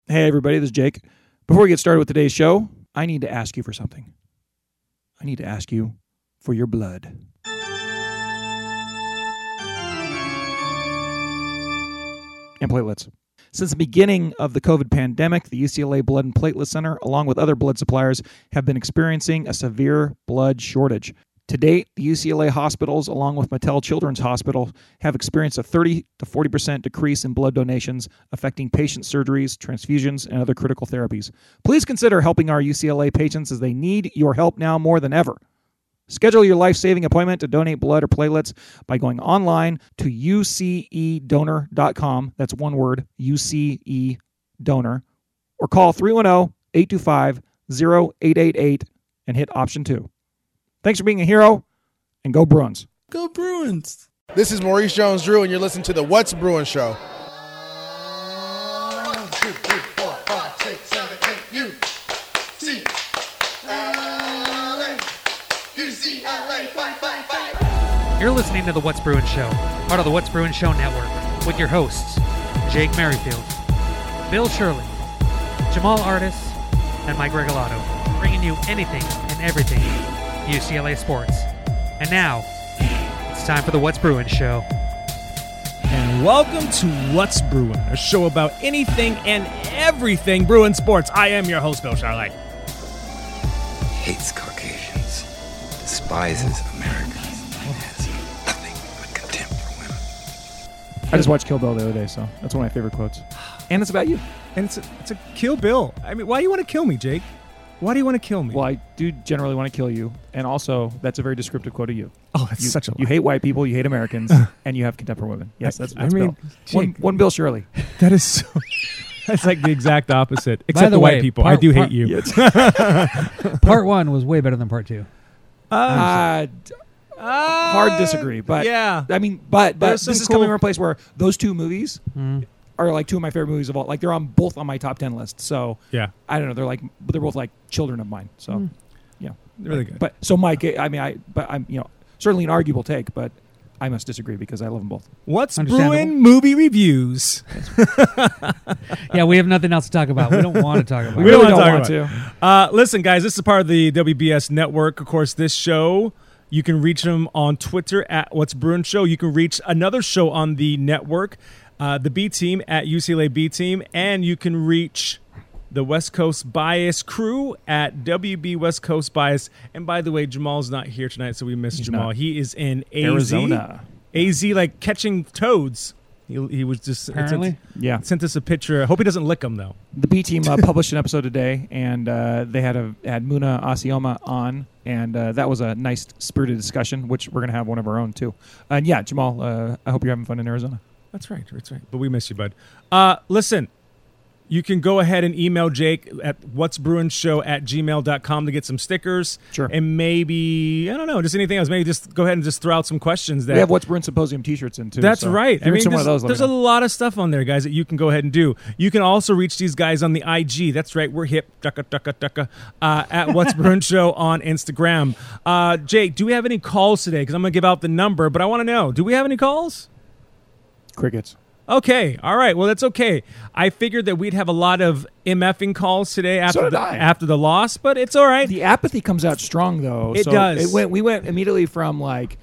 Hey, everybody, this is Jake. Before we get started with today's show, I need to ask you for something. I need to ask you for your blood. And platelets. Since the beginning of the COVID pandemic, the UCLA Blood and Platelet Center, along with other blood suppliers, have been experiencing a severe blood shortage. To date, the UCLA hospitals, along with Mattel Children's Hospital, have experienced a 30 to 40% decrease in blood donations, affecting patient surgeries, transfusions, and other critical therapies. Please consider helping our UCLA patients as they need your help now more than ever. Schedule your life-saving appointment to donate blood or platelets by going online to ucedonor.com. That's one word, UCE-donor. Or call 310-825-0888 and hit option 2. Thanks for being a hero, and go Bruins. Go Bruins. This is Maurice Jones-Drew, and you're listening to the What's Bruin Show. 1, 2, 3, 4, 5, 6, 7, 8, UCLA, fight. You're listening to the What's Bruin Show, part of the What's Bruin Show Network, with your hosts, Jake Merrifield, Bill Shirley, Jamal Artis, and Mike Regalado, bringing you anything and everything UCLA sports. And now, it's time for the What's Bruin Show. And welcome to What's Bruin, a show about anything and everything Bruin sports. I am your host, Bill Shirley. Hates Caucasians, despises Americans, and has nothing but contempt for women. I just watched Kill Bill the other day, so that's one of my favorite quotes. And it's about you. And it's a Kill Bill. I mean, why do you want to kill me, Jake? Why do you want to kill me? Well, I do generally want to kill you, and also that's a very descriptive quote of you. Oh, that's such a lie. You hate white people, you hate Americans, and you have contempt for women. Yes, that's Bill. Jake, One Bill Shirley. that is so... That's like the exact opposite. Except By the the white way, people. I do hate you. Part 1 was way better than part 2. Hard disagree, but yeah. I mean, but There's this some is coming cool- from a place where those two movies are like two of my favorite movies of all. Like they're both on my top 10 list. So Yeah. I don't know. They're both like children of mine. So yeah, They're really good. But so Mike, I'm certainly an arguable take, but I must disagree because I love them both. What's Understandable. Bruin movie reviews? Yeah, we have nothing else to talk about. We don't want to talk about We it. don't Really want to don't talk about it. Listen, guys, this is part of the WBS network. Of course, this show, you can reach them on Twitter at What's Bruin Show. You can reach another show on the network, the B Team at UCLA B Team, and you can reach the West Coast Bias crew at WB West Coast Bias. And by the way, Jamal's not here tonight, so we miss Jamal. not. He is in AZ. Arizona. AZ, like catching toads. He was just Apparently. Yeah. sent us a picture. I hope he doesn't lick them though. The B Team published an episode today, and they had Muna Asioma on, and that was a nice spirited discussion, which we're going to have one of our own too. And yeah, Jamal, I hope you're having fun in Arizona. That's right. But we miss you, bud. Listen, you can go ahead and email Jake at whatsbruinshow@gmail.com to get some stickers. Sure. And maybe, I don't know, just anything else. Maybe just go ahead and just throw out some questions. We have What's Bruin Symposium t-shirts in too. That's so right. if you're into one of those, let me there's a know. lot of stuff on there, guys, that you can go ahead and do. You can also reach these guys on the IG. That's right. We're hip. At What's Bruin Show on Instagram. Jake, do we have any calls today? Because I'm going to give out the number, but I want to know, do we have any calls? Crickets. Okay. All right. Well, that's okay. I figured that we'd have a lot of MFing calls today after after the loss, but it's all right. The apathy comes out strong, though. It does. We went immediately from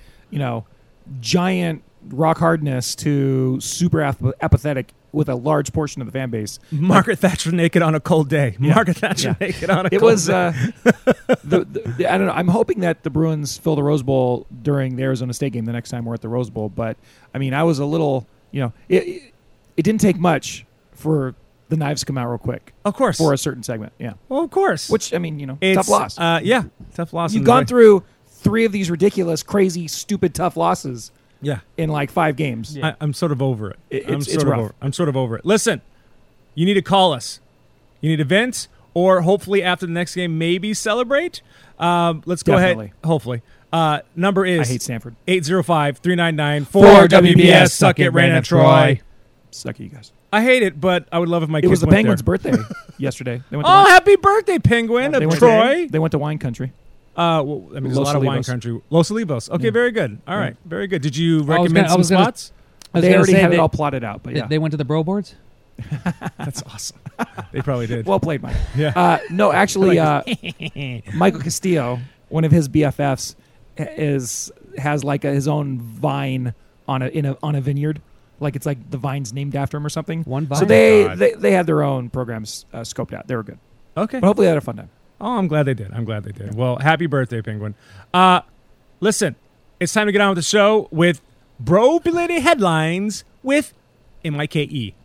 giant rock hardness to super apathetic with a large portion of the fan base. Margaret Thatcher naked on a cold day. Yeah. Margaret Thatcher Yeah. naked on a It cold was. day. I don't know. I'm hoping that the Bruins fill the Rose Bowl during the Arizona State game the next time we're at the Rose Bowl. But I mean, I was a little. It didn't take much for the knives to come out real quick. Of course. For a certain segment. Yeah. Well, of course. Which, I mean, It's, tough loss. Yeah. Tough loss. You've gone through 3 of these ridiculous, crazy, stupid, tough losses Yeah. in like 5 games. I'm sort of over it. It's rough. I'm sort of over it. Listen, you need to call us. You need to vent, or hopefully after the next game, maybe celebrate. Let's go Definitely. ahead. Hopefully. Number is I hate Stanford. 805-399-4WBS. Suck it, Raina Troy. Suck it, you guys. I hate it, but I would love if my It kids was the went Penguins' there. birthday yesterday. They went to Oh, wine- happy birthday, Penguin they of went Troy. They went to wine country. Well, I mean, there's a Los lot of wine Olivos. country. Los Olivos. Okay, Yeah. very good. All right, very good. Did you I was recommend gonna- I some was gonna- spots? I was They gonna already say had they, it all plotted out, but yeah. They went to the Bro Boards? That's awesome. They probably did. Well played, Mike. Yeah. No, actually, Michael Castillo, one of his BFFs, has like his own vine on a vineyard. Like it's like the vine's named after him or something. One vine? So they had their own programs scoped out. They were good. Okay. But hopefully they had a fun time. Oh, I'm glad they did. Well, happy birthday, Penguin. Listen, it's time to get on with the show with Bro Belated Headlines with MIKE.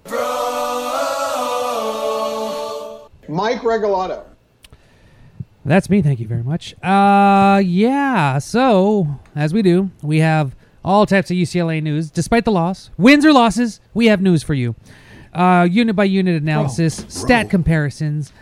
Mike Regalado. That's me. Thank you very much. Yeah. So, as we do, we have all types of UCLA news. Despite the loss, wins or losses, we have news for you. Unit by unit analysis, stat comparisons,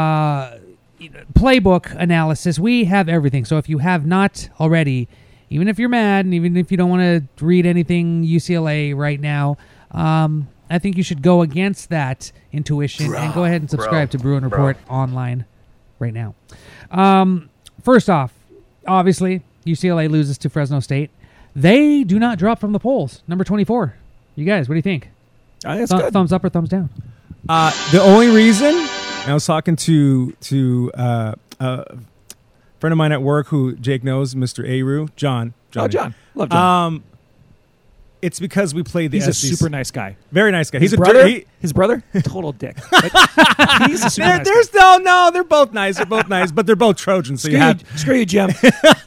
playbook analysis. We have everything. So if you have not already, even if you're mad and even if you don't want to read anything UCLA right now, I think you should go against that intuition and go ahead and subscribe to Bruin Report online right now. First off, obviously, UCLA loses to Fresno State. They do not drop from the polls. Number 24. You guys, what do you think? I think it's good. Thumbs up or thumbs down? The only reason, I was talking to a friend of mine at work who Jake knows, Mr. Aru, John. Oh, John. Love John. It's because we played the He's a SEC. super nice guy. Very nice guy. His brother, total dick. But he's a super nice guy. They're both nice. They're both nice, but they're both Trojans. So Screw you, Jim.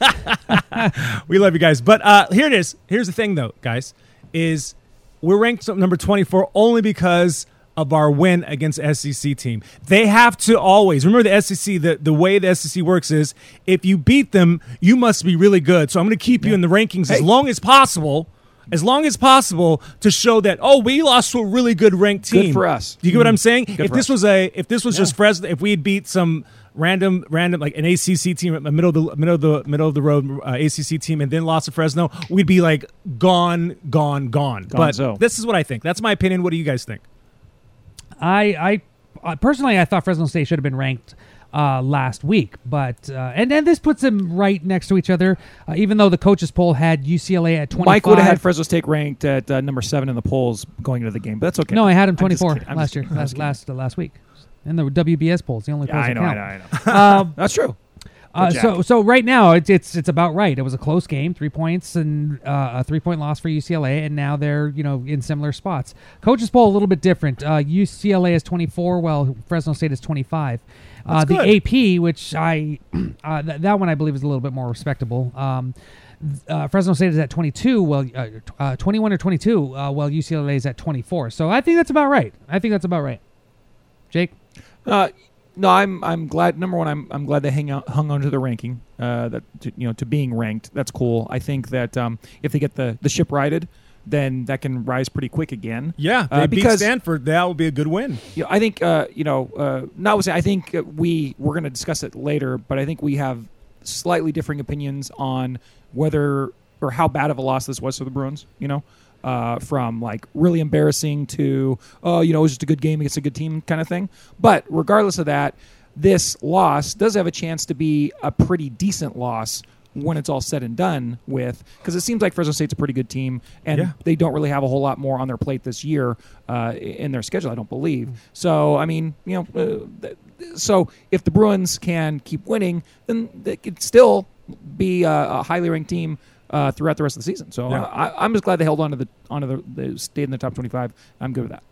we love you guys. But here it is. Here's the thing, though, guys, is we're ranked number 24 only because of our win against the SEC team. They have to always remember the SEC. The way the SEC works is if you beat them, you must be really good. So I'm going to keep you in the rankings as long as possible. As long as possible to show that we lost to a really good ranked team. Good for us. Do you get what I'm saying? Good If for this us. was just Fresno, if we had beat some random like an ACC team, a middle of the road ACC team, and then lost to Fresno, we'd be like gone. But this is what I think. That's my opinion. What do you guys think? I personally, I thought Fresno State should have been ranked last week, but and this puts them right next to each other. Even though the coaches poll had UCLA at 25, Mike would have had Fresno State ranked at number 7 in the polls going into the game, but that's okay. No, I had him I'm just 24 kidding. I'm last just year, kidding. last week, in the WBS polls. The only polls I that know. count. That's true. So right now it's about right. It was a close game, 3 points and a 3-point loss for UCLA, and now they're in similar spots. Coaches poll a little bit different. UCLA is 24, while Fresno State is 25. The AP, which that one I believe is a little bit more respectable. Fresno State is at 22, well 21 or 22, while UCLA is at 24. So I think that's about right. Jake. No, I'm glad. Number one, I'm glad they hung on to the ranking. To being ranked. That's cool. I think that if they get the ship righted, then that can rise pretty quick again. Yeah, they beat Stanford. That would be a good win. I think notwithstanding, I think we're going to discuss it later, but I think we have slightly differing opinions on whether or how bad of a loss this was for the Bruins. From like really embarrassing to it was just a good game against a good team kind of thing. But regardless of that, this loss does have a chance to be a pretty decent loss when it's all said and done with, because it seems like Fresno State's a pretty good team, and they don't really have a whole lot more on their plate this year in their schedule, I don't believe. So, I mean, so if the Bruins can keep winning, then they could still be a highly ranked team throughout the rest of the season. So I'm just glad they held on to the stayed in the top 25. I'm good with that.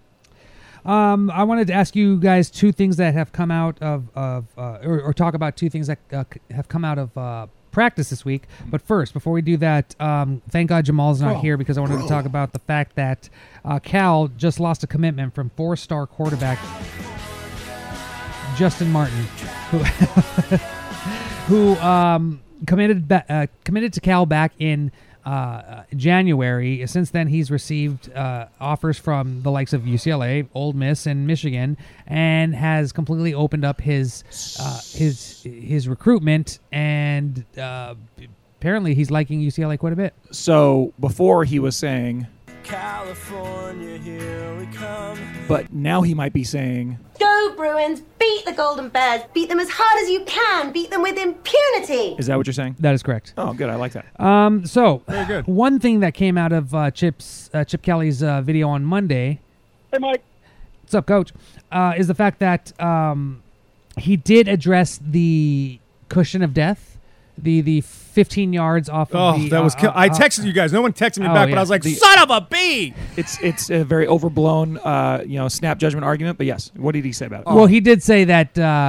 I wanted to ask you guys two things that have come out of or talk about two things that have come out of practice this week. But first, before we do that, thank God Jamal's not here, because I wanted to talk about the fact that Cal just lost a commitment from 4-star quarterback Justin Martin, who committed to Cal back in January. Since then, he's received offers from the likes of UCLA, Ole Miss, and Michigan, and has completely opened up his recruitment. And apparently, he's liking UCLA quite a bit. So before he was saying, California, here we come. But now he might be saying, Go Bruins, beat the Golden Bears, beat them as hard as you can, beat them with impunity. Is that what you're saying? That is correct. Oh, good. I like that. So very good. One thing that came out of Chip Kelly's video on Monday. Hey, Mike. what's up, Coach, is the fact that he did address the cushion of death, the 15 yards off of the... that was... I texted you guys. No one texted me back, but I was like, son of a bee! It's a very overblown, snap judgment argument, but yes. What did he say about it? Well, he did say that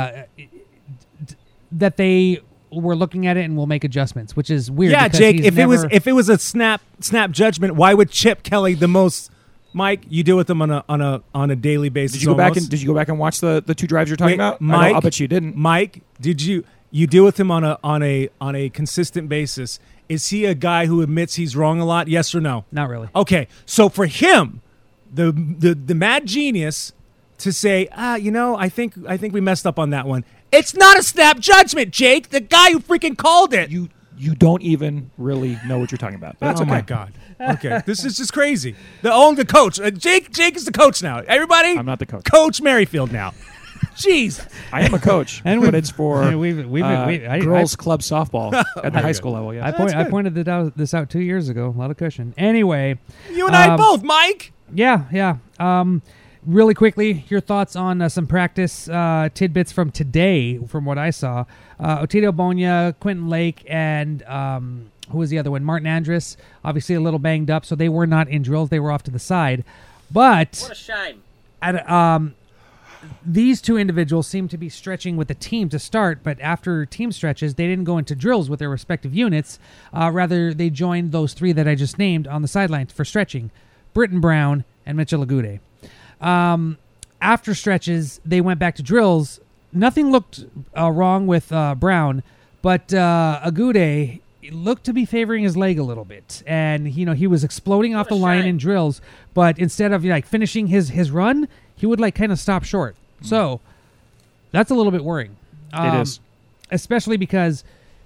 that they were looking at it and will make adjustments, which is weird. Yeah, Jake, if it was a snap judgment, why would Chip Kelly, the most... Mike, you deal with them on a daily basis. Did you go back and watch the two drives you're talking about? Mike, I'll bet you didn't. Mike, did you deal with him on a consistent basis? Is he a guy who admits he's wrong a lot? Yes or no? Not really. Okay, so for him, the mad genius to say, I think we messed up on that one. It's not a snap judgment, Jake. The guy who freaking called it. You don't even really know what you're talking about. But that's okay. My God. Okay, this is just crazy. The coach. Jake is the coach now. Everybody? I'm not the coach. Coach Merrifield now. Jeez. I am a coach, but it's for girls club softball at the high school level. Yeah, I pointed this out 2 years ago. A lot of cushion. Anyway. You and I both, Mike. Yeah. Really quickly, your thoughts on some practice tidbits from today, from what I saw. Otidio Bonia, Quentin Lake, and who was the other one? Martin Andrus, obviously a little banged up, so they were not in drills. They were off to the side. But what a shame. These two individuals seem to be stretching with the team to start, but after team stretches, they didn't go into drills with their respective units. Rather, they joined those three that I just named on the sidelines for stretching, Britton Brown and Mitchell Agude. After stretches, they went back to drills. Nothing looked wrong with Brown, but Agude looked to be favoring his leg a little bit, and he was exploding off the line in drills. But instead of finishing his run, he would kind of stop short. So that's a little bit worrying. It is, especially because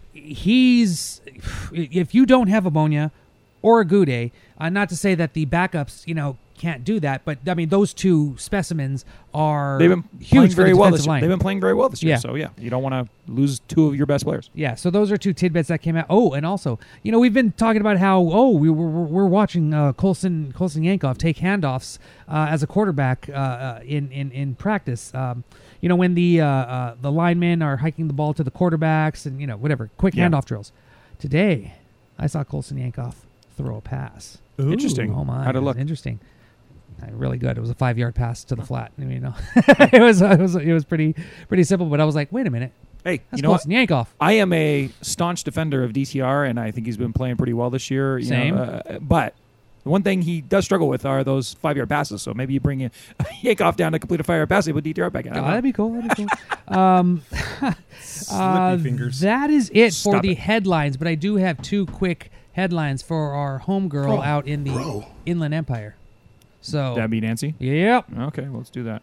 if you don't have a Bonia or Agude, not to say that the backups can't do that, but I mean those two specimens they've been playing very well this year. Line. They've been playing very well this year. Yeah. So you don't want to lose two of your best players. Yeah, so those are two tidbits that came out. Oh, and also, we've been talking about how we're watching Colson Yankov take handoffs as a quarterback in practice. When the linemen are hiking the ball to the quarterbacks and whatever quick handoff drills. Today, I saw Colson Yankov throw a pass. Ooh. Interesting. Oh my! How'd it look? Interesting. Really good. It was a 5-yard pass to the flat. It was pretty simple. But I was like, wait a minute. Hey, that's Colson Yankov. I am a staunch defender of DTR, and I think he's been playing pretty well this year. Same. But the one thing he does struggle with are those 5-yard passes. So maybe you bring Yankov down to complete a 5-yard pass and put DTR back in. That'd be cool. Slippy fingers. That is it for the headlines. But I do have two quick headlines for our homegirl out in the Inland Empire. So that'd be Nancy? Yep. Okay, well, let's do that.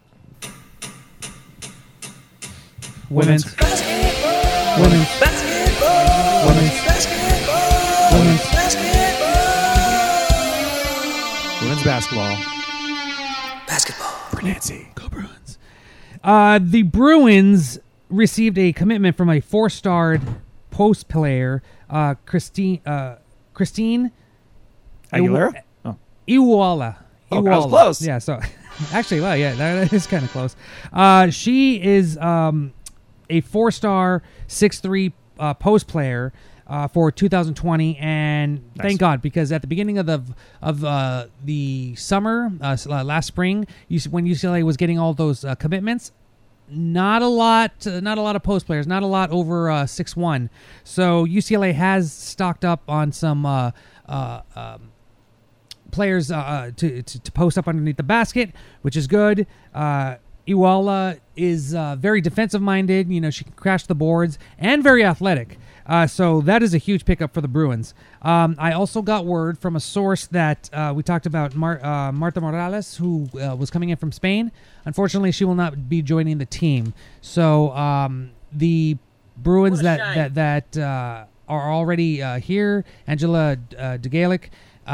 Women's basketball. Women's Basketball. Women's Basketball. Women's Basketball. Women's basketball. Basketball. For Nancy. Go Bruins. The Bruins received a commitment from a 4-starred post player, Christine Aguilera? Iwuala. Oh, that was close. Yeah, so actually, well, yeah, that is kind of close. She is a 4-star 6'3" post player for 2020, and thank God, because at the beginning of the summer, last spring, when UCLA was getting all those commitments, not a lot of post players, not a lot over 6'1". So UCLA has stocked up on some players to post up underneath the basket, which is good. Iwuala is very defensive minded. She can crash the boards and very athletic. So that is a huge pickup for the Bruins. I also got word from a source that we talked about Marta Morales, who was coming in from Spain. Unfortunately, she will not be joining the team. So the Bruins that are already here, Angela Degalic,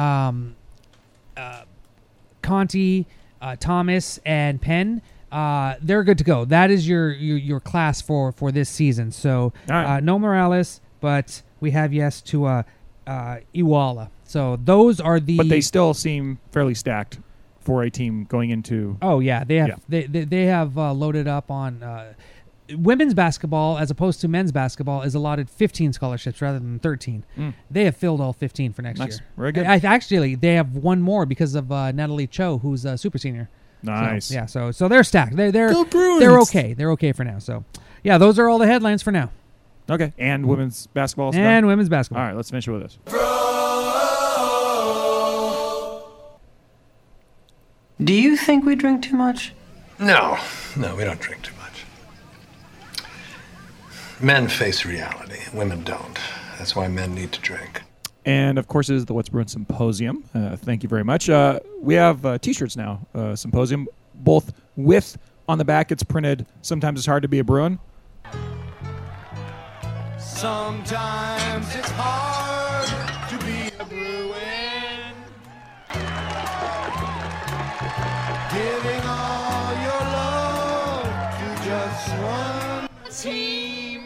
Conti, Thomas, and Penn, they're good to go. That is your class for this season. So no Morales, but we have yes to Iwuala. So those are the. But they still seem fairly stacked for a team going into. Oh yeah, they have they have loaded up on women's basketball as opposed to men's basketball is allotted 15 scholarships rather than 13. They have filled all 15 for next year. Very good. Actually, they have one more because of Natalie Cho, who's a super senior. Nice. So they're stacked. They're Go Bruins! they're okay. They're okay for now. So yeah, those are all the headlines for now. Okay, and women's basketball. is And done? women's basketball. All right, let's finish it with this. Do you think we drink too much? No, we don't drink too much. Men face reality, women don't. That's why men need to drink. And, of course, it is the What's Bruin Symposium. Thank you very much. We have T-shirts now, Symposium, both with, on the back, it's printed, sometimes it's hard to be a Bruin. Sometimes it's hard to be a Bruin. Giving all your love to just one team.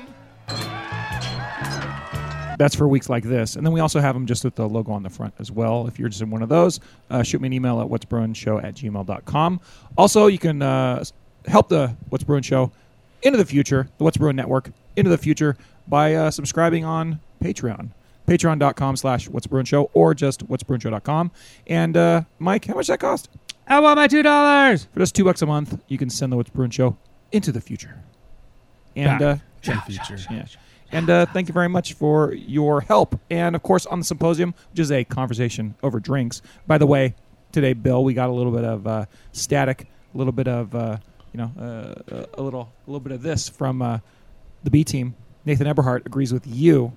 That's for weeks like this. And then we also have them just with the logo on the front as well. If you're just in one of those, shoot me an email at whatsbruinshow@gmail.com. Also, you can help the What's Bruin Show into the future, the What's Bruin Network into the future by subscribing on Patreon. Patreon.com/whatsbruinshow or just whatsbruinshow.com. And Mike, how much does that cost? I want my $2. For just $2 a month, you can send the What's Bruin Show into the future. And Back to the future. Yeah. And thank you very much for your help. And, of course, on the Symposium, which is a conversation over drinks. By the way, today, Bill, we got a little bit of static, a little bit of, a little bit of this from the B team. Nathan Eberhardt agrees with you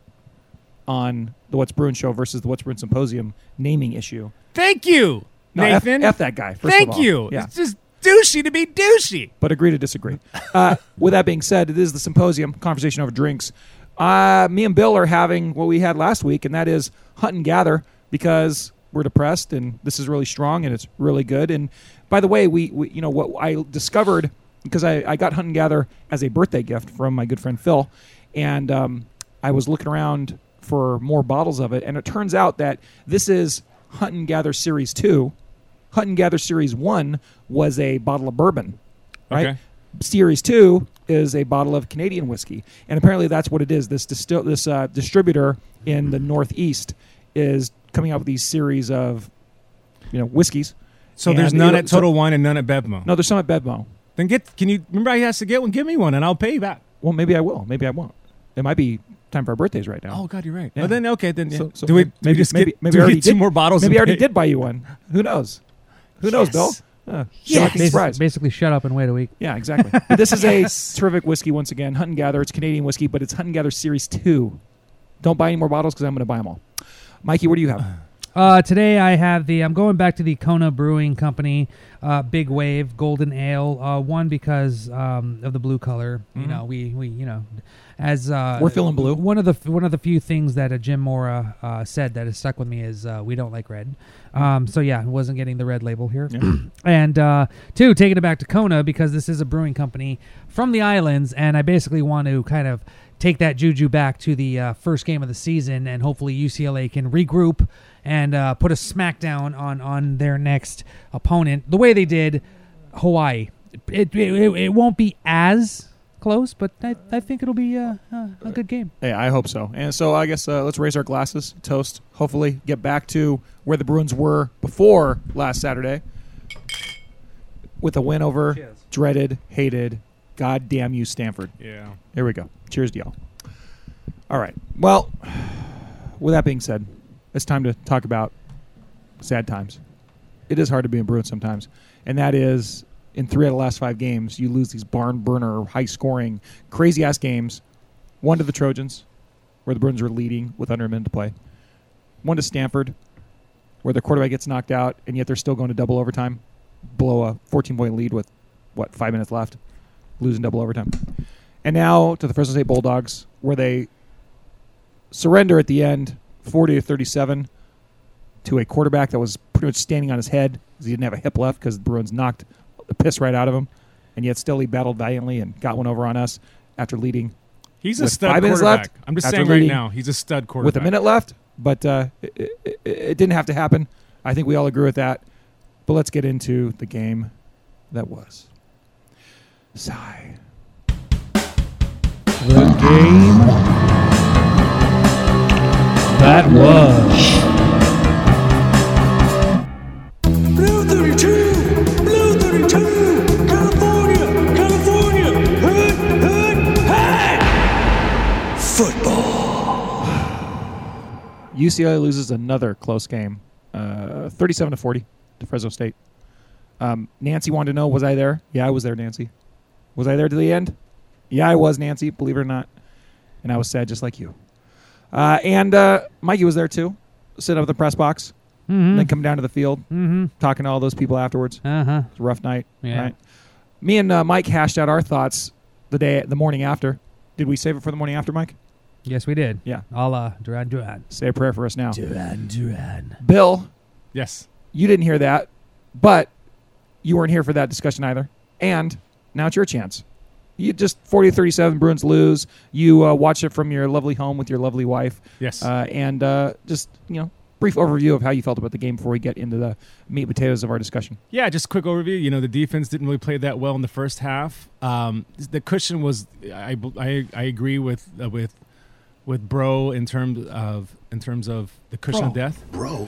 on the What's Bruin Show versus the What's Bruin Symposium naming issue. Thank you, No, Nathan. F that guy, first Thank of all. you. Yeah. It's just douchey to be douchey. But agree to disagree. With that being said, it is the Symposium, conversation over drinks. Me and Bill are having what we had last week, and that is hunt and gather because we're depressed, and this is really strong, and it's really good. And by the way, we what I discovered, because I got hunt and gather as a birthday gift from my good friend Phil, and I was looking around for more bottles of it, and it turns out that this is Hunt and Gather Series 2. Hunt and Gather Series 1 was a bottle of bourbon, right? Okay. Series 2 is a bottle of Canadian whiskey, and apparently that's what it is. This distributor in the Northeast is coming out with these series of whiskeys. So there's none at Total Wine and none at Bevmo. No, there's some at Bevmo. Then can you remember he has to get one? Give me one and I'll pay you back. Well, maybe I will. Maybe I won't. It might be time for our birthdays right now. Oh God, you're right. Yeah. Well, then okay, then So do we maybe I already get two more bottles? Maybe I and already pay? did buy you one. Who knows? Who knows, Bill? Shocking surprise. Basically, shut up and wait a week. Yeah, exactly. But this is a terrific whiskey once again. Hunt and Gather. It's Canadian whiskey, but it's Hunt and Gather Series 2. Don't buy any more bottles because I'm going to buy them all. Mikey, what do you have? Today I'm going back to the Kona Brewing Company Big Wave Golden Ale. One because of the blue color. Mhm. We as We're feeling blue. One of the few things that Jim Mora said that has stuck with me is we don't like red. So yeah, wasn't getting the red label here. Yeah. And two, taking it back to Kona because this is a brewing company from the islands, and I basically want to kind of take that juju back to the first game of the season, and hopefully UCLA can regroup and put a smackdown on their next opponent the way they did Hawaii. It won't be as close, but I think it'll be a good game. Yeah, I hope so. And so I guess let's raise our glasses, toast, hopefully get back to where the Bruins were before last Saturday with a win over dreaded, hated, goddamn you, Stanford. Yeah. Here we go. Cheers to y'all. All right. Well, with that being said, it's time to talk about sad times. It is hard to be a Bruin sometimes, and that is in 3 out of the last 5 games, you lose these barn burner, high-scoring, crazy-ass games. One to the Trojans, where the Bruins were leading with under a minute to play. One to Stanford, where their quarterback gets knocked out, and yet they're still going to double overtime, blow a 14-point lead with, 5 minutes left, losing double overtime. And now to the Fresno State Bulldogs, where they surrender at the end, 40-37, to a quarterback that was pretty much standing on his head because he didn't have a hip left because the Bruins knocked the piss right out of him, and yet still he battled valiantly and got one over on us after leading. He's a with stud 5 minutes quarterback. left, I'm just after saying right leading now, he's a stud quarterback. with a minute left, but it didn't have to happen. I think we all agree with that. But let's get into the game that was. Sigh. The game that was. Blue 32, Blue 32, California, California, hood, hey! Football. UCLA loses another close game, 37-40 to Fresno State. Nancy wanted to know, was I there? Yeah, I was there, Nancy. Was I there to the end? Yeah, I was, Nancy, believe it or not. And I was sad just like you. And Mikey was there too, sitting up in the press box, and then come down to the field, talking to all those people afterwards. Uh-huh. It's a rough night. Yeah. Right? Me and Mike hashed out our thoughts the morning after. Did we save it for the morning after, Mike? Yes, we did. Yeah. A la Duran. Say a prayer for us now. Duran. Bill, Yes. you didn't hear that, but you weren't here for that discussion either. And now it's your chance. You just 40-37, Bruins lose. You watch it from your lovely home with your lovely wife. Yes. And just, brief overview of how you felt about the game before we get into the meat and potatoes of our discussion. Yeah, just a quick overview. The defense didn't really play that well in the first half. The cushion was, I agree with Bro in terms of the cushion of death. Bro.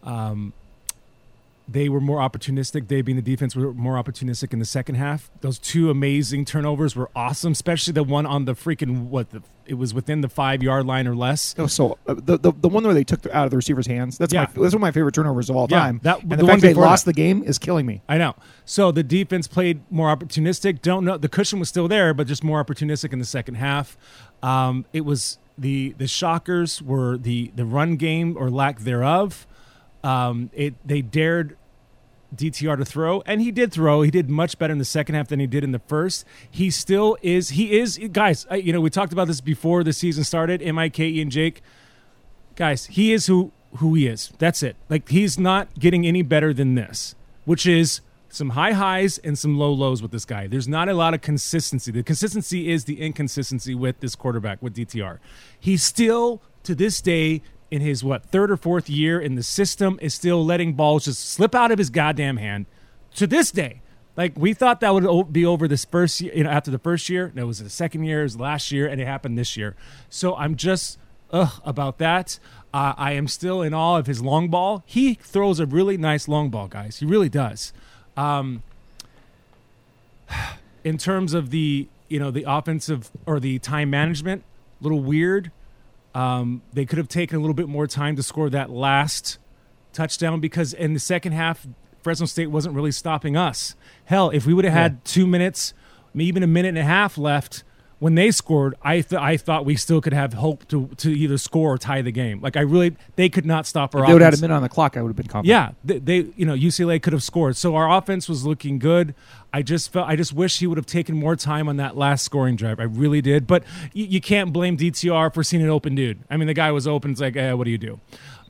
They were more opportunistic. They, being the defense, were more opportunistic in the second half. Those two amazing turnovers were awesome, especially the one on the freaking it was within the 5-yard line or less. Oh, so the one where they took out of the receiver's hands. That's one of my favorite turnovers of all time. And the fact they lost the game is killing me. I know. So the defense played more opportunistic. Don't know, the cushion was still there, but just more opportunistic in the second half. It was the shockers were the run game or lack thereof. They dared DTR to throw, and he did throw. He did much better in the second half than he did in the first. He is, guys, we talked about this before the season started, M-I-K-E and Jake. Guys, he is who he is. That's it. Like, he's not getting any better than this, which is some high highs and some low lows with this guy. There's not a lot of consistency. The consistency is the inconsistency with this quarterback, with DTR. He's still, to this day, in his, third or fourth year in the system, is still letting balls just slip out of his goddamn hand to this day. Like, we thought that would be over this first year, after the first year. No, it was the second year, it was last year, and it happened this year. So I'm just, about that. I am still in awe of his long ball. He throws a really nice long ball, guys. He really does. In terms of the offensive or the time management, a little weird. They could have taken a little bit more time to score that last touchdown, because in the second half, Fresno State wasn't really stopping us. Hell, if we would have had 2 minutes, maybe even a minute and a half left when they scored, I thought we still could have hope to either score or tie the game. Like, they could not stop our offense. If they would have had a minute on the clock, I would have been confident. Yeah, they UCLA could have scored. So our offense was looking good. I just wish he would have taken more time on that last scoring drive. I really did. But you can't blame DTR for seeing an open dude. I mean, the guy was open. It's like, what do you do?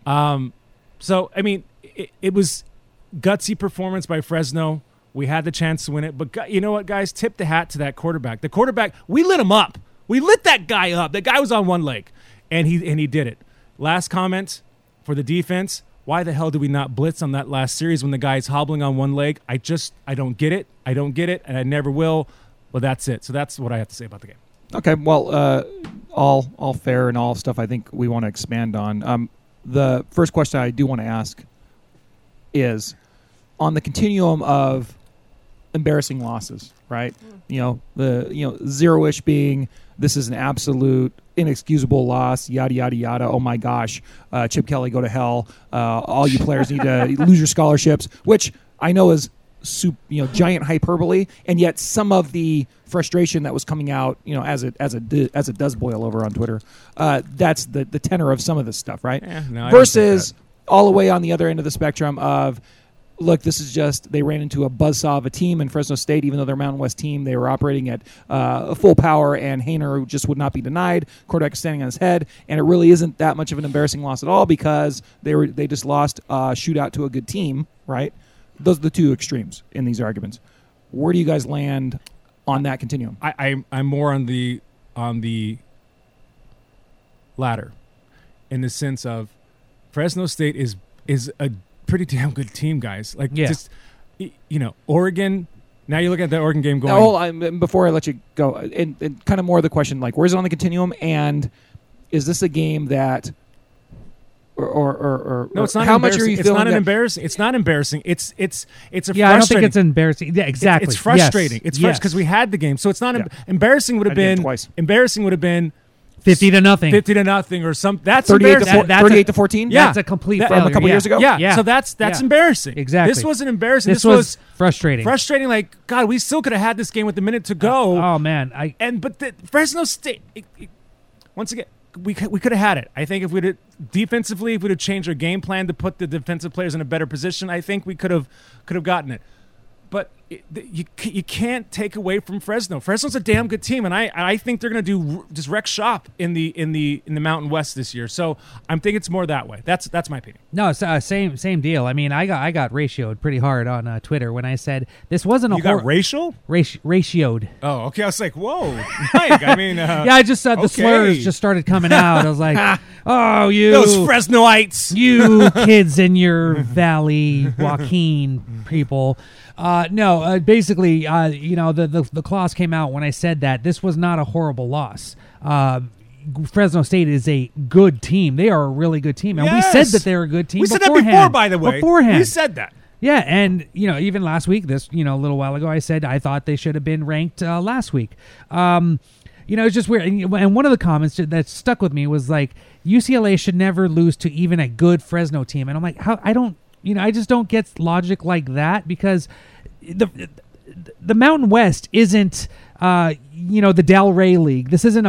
So, I mean, it was gutsy performance by Fresno. We had the chance to win it. But you know what, guys? Tip the hat to that quarterback. The quarterback, we lit him up. We lit that guy up. That guy was on one leg, and he did it. Last comment for the defense. Why the hell did we not blitz on that last series when the guy's hobbling on one leg? I don't get it. I don't get it, and I never will. Well, that's it. So that's what I have to say about the game. Okay, well, all fair and all stuff I think we want to expand on. The first question I do want to ask is, on the continuum of embarrassing losses, right? The zero-ish being this is an absolute inexcusable loss, yada yada yada. Oh my gosh, Chip Kelly, go to hell. All you players need to lose your scholarships, which I know is giant hyperbole, and yet some of the frustration that was coming out, as it does boil over on Twitter, that's the tenor of some of this stuff, right? Versus all the way on the other end of the spectrum of, look, this is just, they ran into a buzzsaw of a team in Fresno State. Even though they're a Mountain West team, they were operating at full power, and Haener just would not be denied. Quarterback is standing on his head, and it really isn't that much of an embarrassing loss at all, because they just lost a shootout to a good team, right? Those are the two extremes in these arguments. Where do you guys land on that continuum? I'm more on the latter, in the sense of Fresno State is a pretty damn good team, guys. Like, Yeah. just, Oregon. Now you look at the Oregon game going. Now, hold on, before I let you go, and kind of more of the question, like, where's it on the continuum, and is this a game that, or no, it's not. How much are you feeling? It's not embarrassing. It's a Yeah, I don't think it's embarrassing. Yeah, exactly. It's frustrating. Yes. It's frustrating because we had the game, so it's not embarrassing. Would have I did it been twice. Embarrassing would have been 50-0. or some. That's 38 to 14. Yeah, That's a complete from a couple years ago. Yeah. So that's embarrassing. Exactly. This wasn't embarrassing. This was frustrating. Frustrating. Like, God, we still could have had this game with a minute to go. Oh man, But Fresno State. Once again, we could have had it. I think if we'd defensively, if we'd have changed our game plan to put the defensive players in a better position, I think we could have gotten it. But you can't take away from Fresno. Fresno's a damn good team, and I think they're going to do just wreck shop in the Mountain West this year. So I'm thinking it's more that way. That's my opinion. No, it's same deal. I mean, I got ratioed pretty hard on Twitter when I said this wasn't a. You got racial? Ratioed. Oh, okay. I was like, whoa, Mike. I mean, yeah, I just said the slurs just started coming out. I was like, oh, you those Fresnoites, you kids in your Valley Joaquin people. No, basically, the clause came out when I said that this was not a horrible loss. Fresno State is a good team. They are a really good team. And we said that they're a good team beforehand. We said that before, by the way. Beforehand. We said that. Yeah, and, even last week, a little while ago, I said I thought they should have been ranked last week. It's just weird. And one of the comments that stuck with me was like, UCLA should never lose to even a good Fresno team. And I'm like, I just don't get logic like that because the Mountain West isn't, the Delray League. This isn't a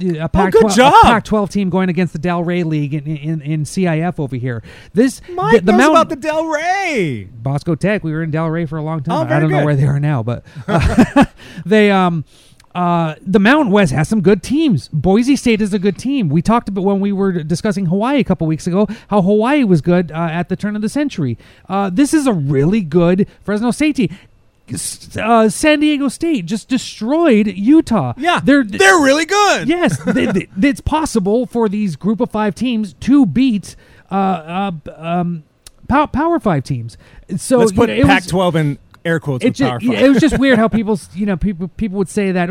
Pac-12 team going against the Delray League in CIF over here. Mike knows about the Delray. Bosco Tech. We were in Delray for a long time. Oh, I don't know where they are now, but they the Mountain West has some good teams. Boise State is a good team. We talked about when we were discussing Hawaii a couple weeks ago, how Hawaii was good at the turn of the century. This is a really good Fresno State team. San Diego State just destroyed Utah. Yeah, they're really good. Yes, it's possible for these Group of 5 teams to beat Power 5 teams. So let's put Pac-12 in air quotes with Power 5. It was just weird how people would say that,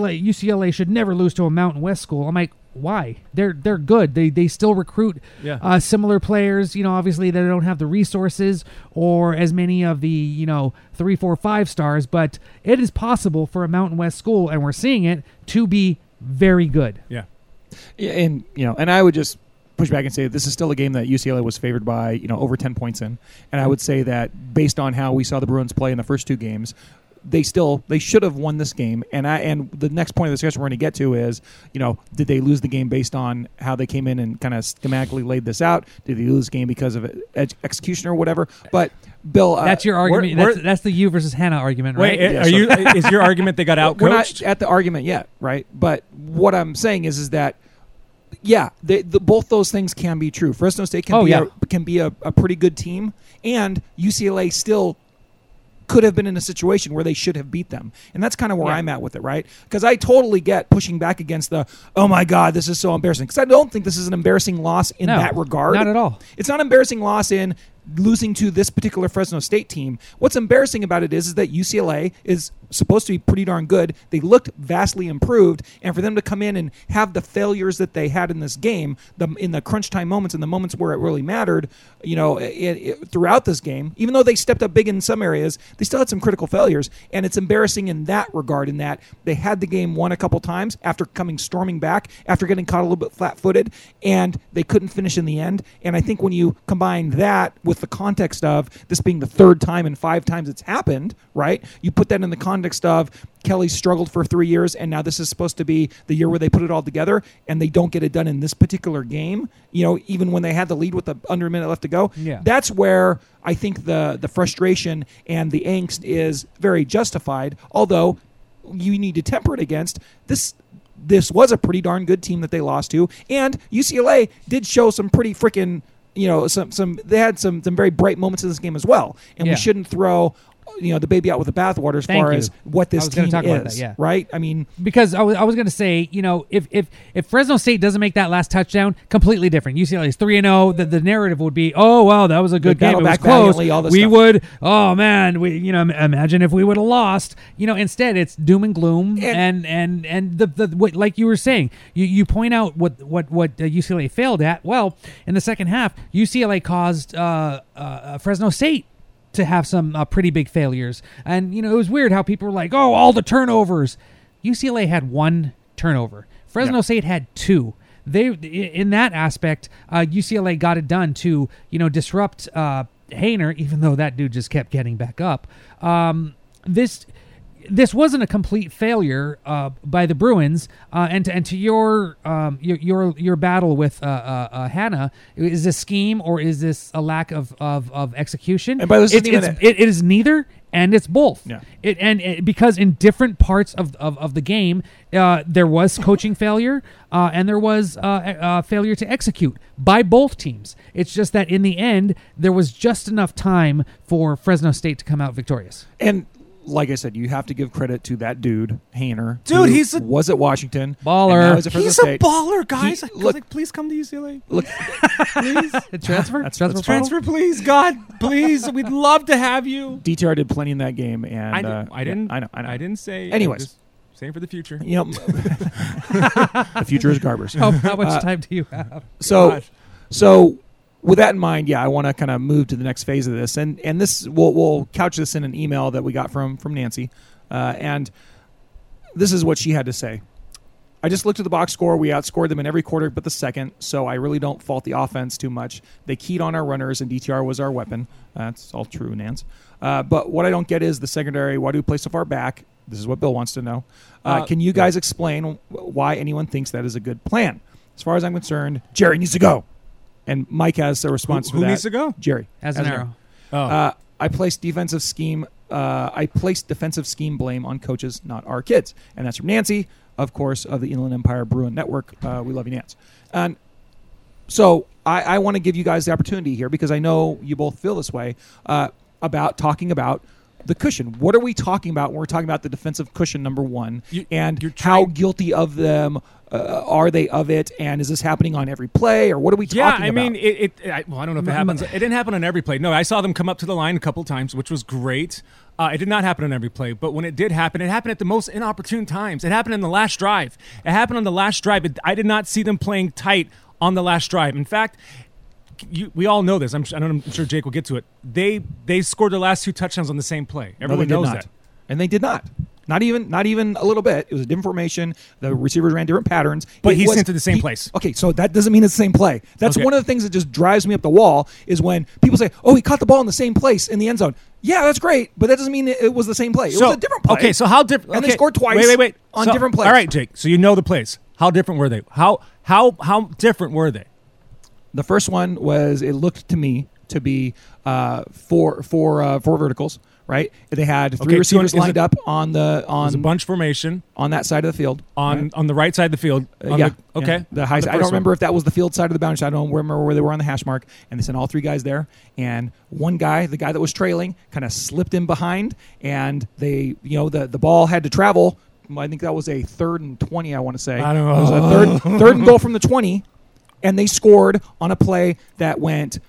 UCLA should never lose to a Mountain West school. I'm like, why? They're good. They still recruit similar players. Obviously they don't have the resources or as many of the 3, 4, 5 stars, but it is possible for a Mountain West school, and we're seeing it, to be very good. Yeah, and I would just push back and say this is still a game that UCLA was favored by over 10 points in, and I would say that based on how we saw the Bruins play in the first 2 games, they should have won this game. And the next point of the discussion we're going to get to is, did they lose the game based on how they came in and kind of schematically laid this out? Did they lose the game because of execution or whatever? But Bill, that's your argument. That's the you versus Hannah argument, right? Wait, is your argument they got outcoached? We're not at the argument yet, right? But what I'm saying is that. Yeah, both those things can be true. Fresno State can be a pretty good team, and UCLA still could have been in a situation where they should have beat them. And that's kind of where I'm at with it, right? Because I totally get pushing back against oh my God, this is so embarrassing. Because I don't think this is an embarrassing loss in that regard. Not at all. It's not an embarrassing loss in losing to this particular Fresno State team. What's embarrassing about it is that UCLA is supposed to be pretty darn good. They looked vastly improved, and for them to come in and have the failures that they had in this game, in the crunch time moments and the moments where it really mattered, throughout this game, even though they stepped up big in some areas, they still had some critical failures, and it's embarrassing in that regard, in that they had the game won a couple times after coming storming back, after getting caught a little bit flat-footed, and they couldn't finish in the end. And I think when you combine that with the context of this being the 3rd time in 5 times it's happened, right? You put that in the context of Kelly struggled for 3 years, and now this is supposed to be the year where they put it all together, and they don't get it done in this particular game, even when they had the lead with under a minute left to go. Yeah. That's where I think the frustration and the angst is very justified, although you need to temper it against this. This was a pretty darn good team that they lost to, and UCLA did show some pretty freaking they had some very bright moments in this game as well, and we shouldn't throw the baby out with the bathwater as Thank far you. as what I this was gonna team talk is, about that, yeah. right? I mean, because I was going to say, if Fresno State doesn't make that last touchdown, completely different. UCLA is 3-0. The narrative would be, oh wow, that was a good They game. It battle was back close. valiantly, all this We stuff. would, oh man, imagine if we would have lost. Instead it's doom and gloom, and the what, like you were saying, you point out what UCLA failed at. Well, in the second half, UCLA caused Fresno State to have some pretty big failures. And, it was weird how people were like, oh, all the turnovers. UCLA had 1 turnover. Fresno State had 2. They, in that aspect, UCLA got it done to, disrupt Haener, even though that dude just kept getting back up. This wasn't a complete failure by the Bruins, and to your battle with Hannah, is this scheme or is this a lack of execution? And by this, it is neither, and it's both. Yeah. Because in different parts of the game, there was coaching failure, and there was failure to execute by both teams. It's just that in the end, there was just enough time for Fresno State to come out victorious. And like I said, you have to give credit to that dude, Haener. Dude, who was at Washington. Baller. And now he's at Fresno He's State. a baller, guys. Look, Please come to UCLA. look, Please. Transfer? Transfer, please. God, please. We'd love to have you. DTR did plenty in that game, and I didn't. I know. I didn't say. Anyways. Just saying for the future. The future is garbage. How much time do you have? So with that in mind, I want to kind of move to the next phase of this, and this we'll couch this in an email that we got from Nancy, and this is what she had to say. I just looked at the box score. We outscored them in every quarter but the second, so I really don't fault the offense too much. They keyed on our runners, and DTR was our weapon. That's all true, Nance. But what I don't get is the secondary. Why do we play so far back? This is what Bill wants to know. Can you guys explain why anyone thinks that is a good plan? As far as I'm concerned, Jerry needs to go. And Mike has a response for that. Who needs to go? Jerry. Azzinaro. I placed defensive scheme blame on coaches, not our kids. And that's from Nancy, of course, of the Inland Empire Bruin Network. We love you, Nance. And so I want to give you guys the opportunity here, because I know you both feel this way, about talking about the cushion. What are we talking about when we're talking about the defensive cushion, number one? How guilty of them are they of it? And is this happening on every play, or what are we talking about? Yeah, I mean, I don't know if it happens. It didn't happen on every play. No, I saw them come up to the line a couple times, which was great. It did not happen on every play, but when it did happen, it happened at the most inopportune times. It happened in the last drive. It happened on the last drive. I did not see them playing tight on the last drive. In fact, we all know this. I'm sure Jake will get to it. They scored their last 2 touchdowns on the same play. Everyone knows that. And they did not. Not even a little bit. It was a different formation. The receivers ran different patterns. But he sent to the same place. Okay, so that doesn't mean it's the same play. That's Okay. one of the things that just drives me up the wall is when people say, "Oh, he caught the ball in the same place in the end zone." Yeah, that's great, but that doesn't mean it was the same play. It was a different play. Okay, so how different? And they scored twice. Wait. On So- different plays. All right, Jake. So you know the plays. How different were they? How different were they? The first one was, it looked to me to be four verticals. Right, they had 3 receivers lined up on It was a bunch formation on that side of the field. on the right side of the field. The high side. I don't remember if that was the field side of the boundary side. I don't remember where they were on the hash mark. And they sent all 3 guys there. And one guy, the guy that was trailing, kind of slipped in behind. And they, the ball had to travel. I think that was a 3rd and 20. I want to say I don't know. It was a third and goal from the 20, and they scored on a play that went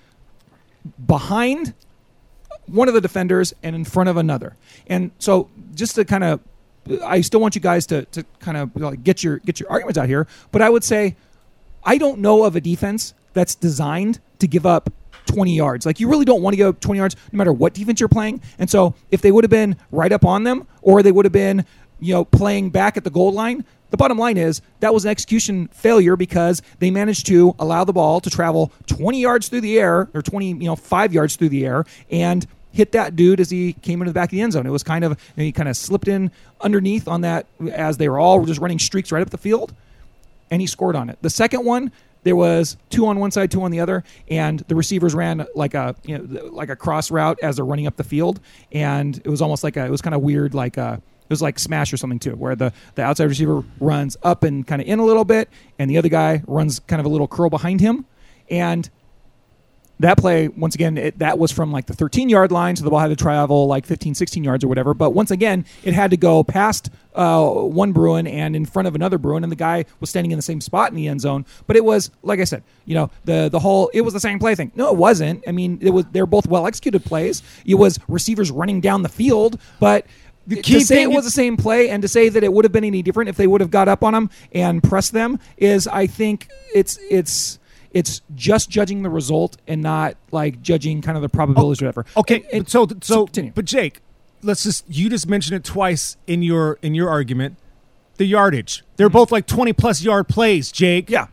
behind one of the defenders and in front of another. And so just to kind of, I still want you guys to kind of get your arguments out here, but I would say I don't know of a defense that's designed to give up 20 yards. Like, you really don't want to give up 20 yards no matter what defense you're playing. And so if they would have been right up on them, or they would have been, playing back at the goal line, the bottom line is that was an execution failure, because they managed to allow the ball to travel 20 yards through the air, or 5 yards through the air, and hit that dude as he came into the back of the end zone. It was kind of, he kind of slipped in underneath on that as they were all just running streaks right up the field, and he scored on it. The second one, there was 2 on one side, 2 on the other, and the receivers ran like a cross route as they're running up the field, and it was almost it was kind of weird, it was like Smash or something too, where the outside receiver runs up and kind of in a little bit, and the other guy runs kind of a little curl behind him. And That play, once again, that was from like the 13-yard line, so the ball had to travel like 15, 16 yards or whatever. But once again, it had to go past one Bruin and in front of another Bruin, and the guy was standing in the same spot in the end zone. But it was, like I said, the whole, it was the same play thing. No, it wasn't. I mean, they're both well-executed plays. It was receivers running down the field, but to say it was the same play and to say that it would have been any different if they would have got up on them and pressed them is, I think, it's just judging the result and not like judging kind of the probabilities or whatever. Okay, but Jake, you just mentioned it twice in your argument. The yardage. They're both like 20+ yard plays, Jake. Yeah.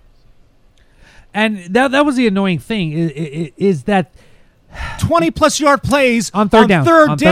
And that was the annoying thing is that 20+ yard plays on third down.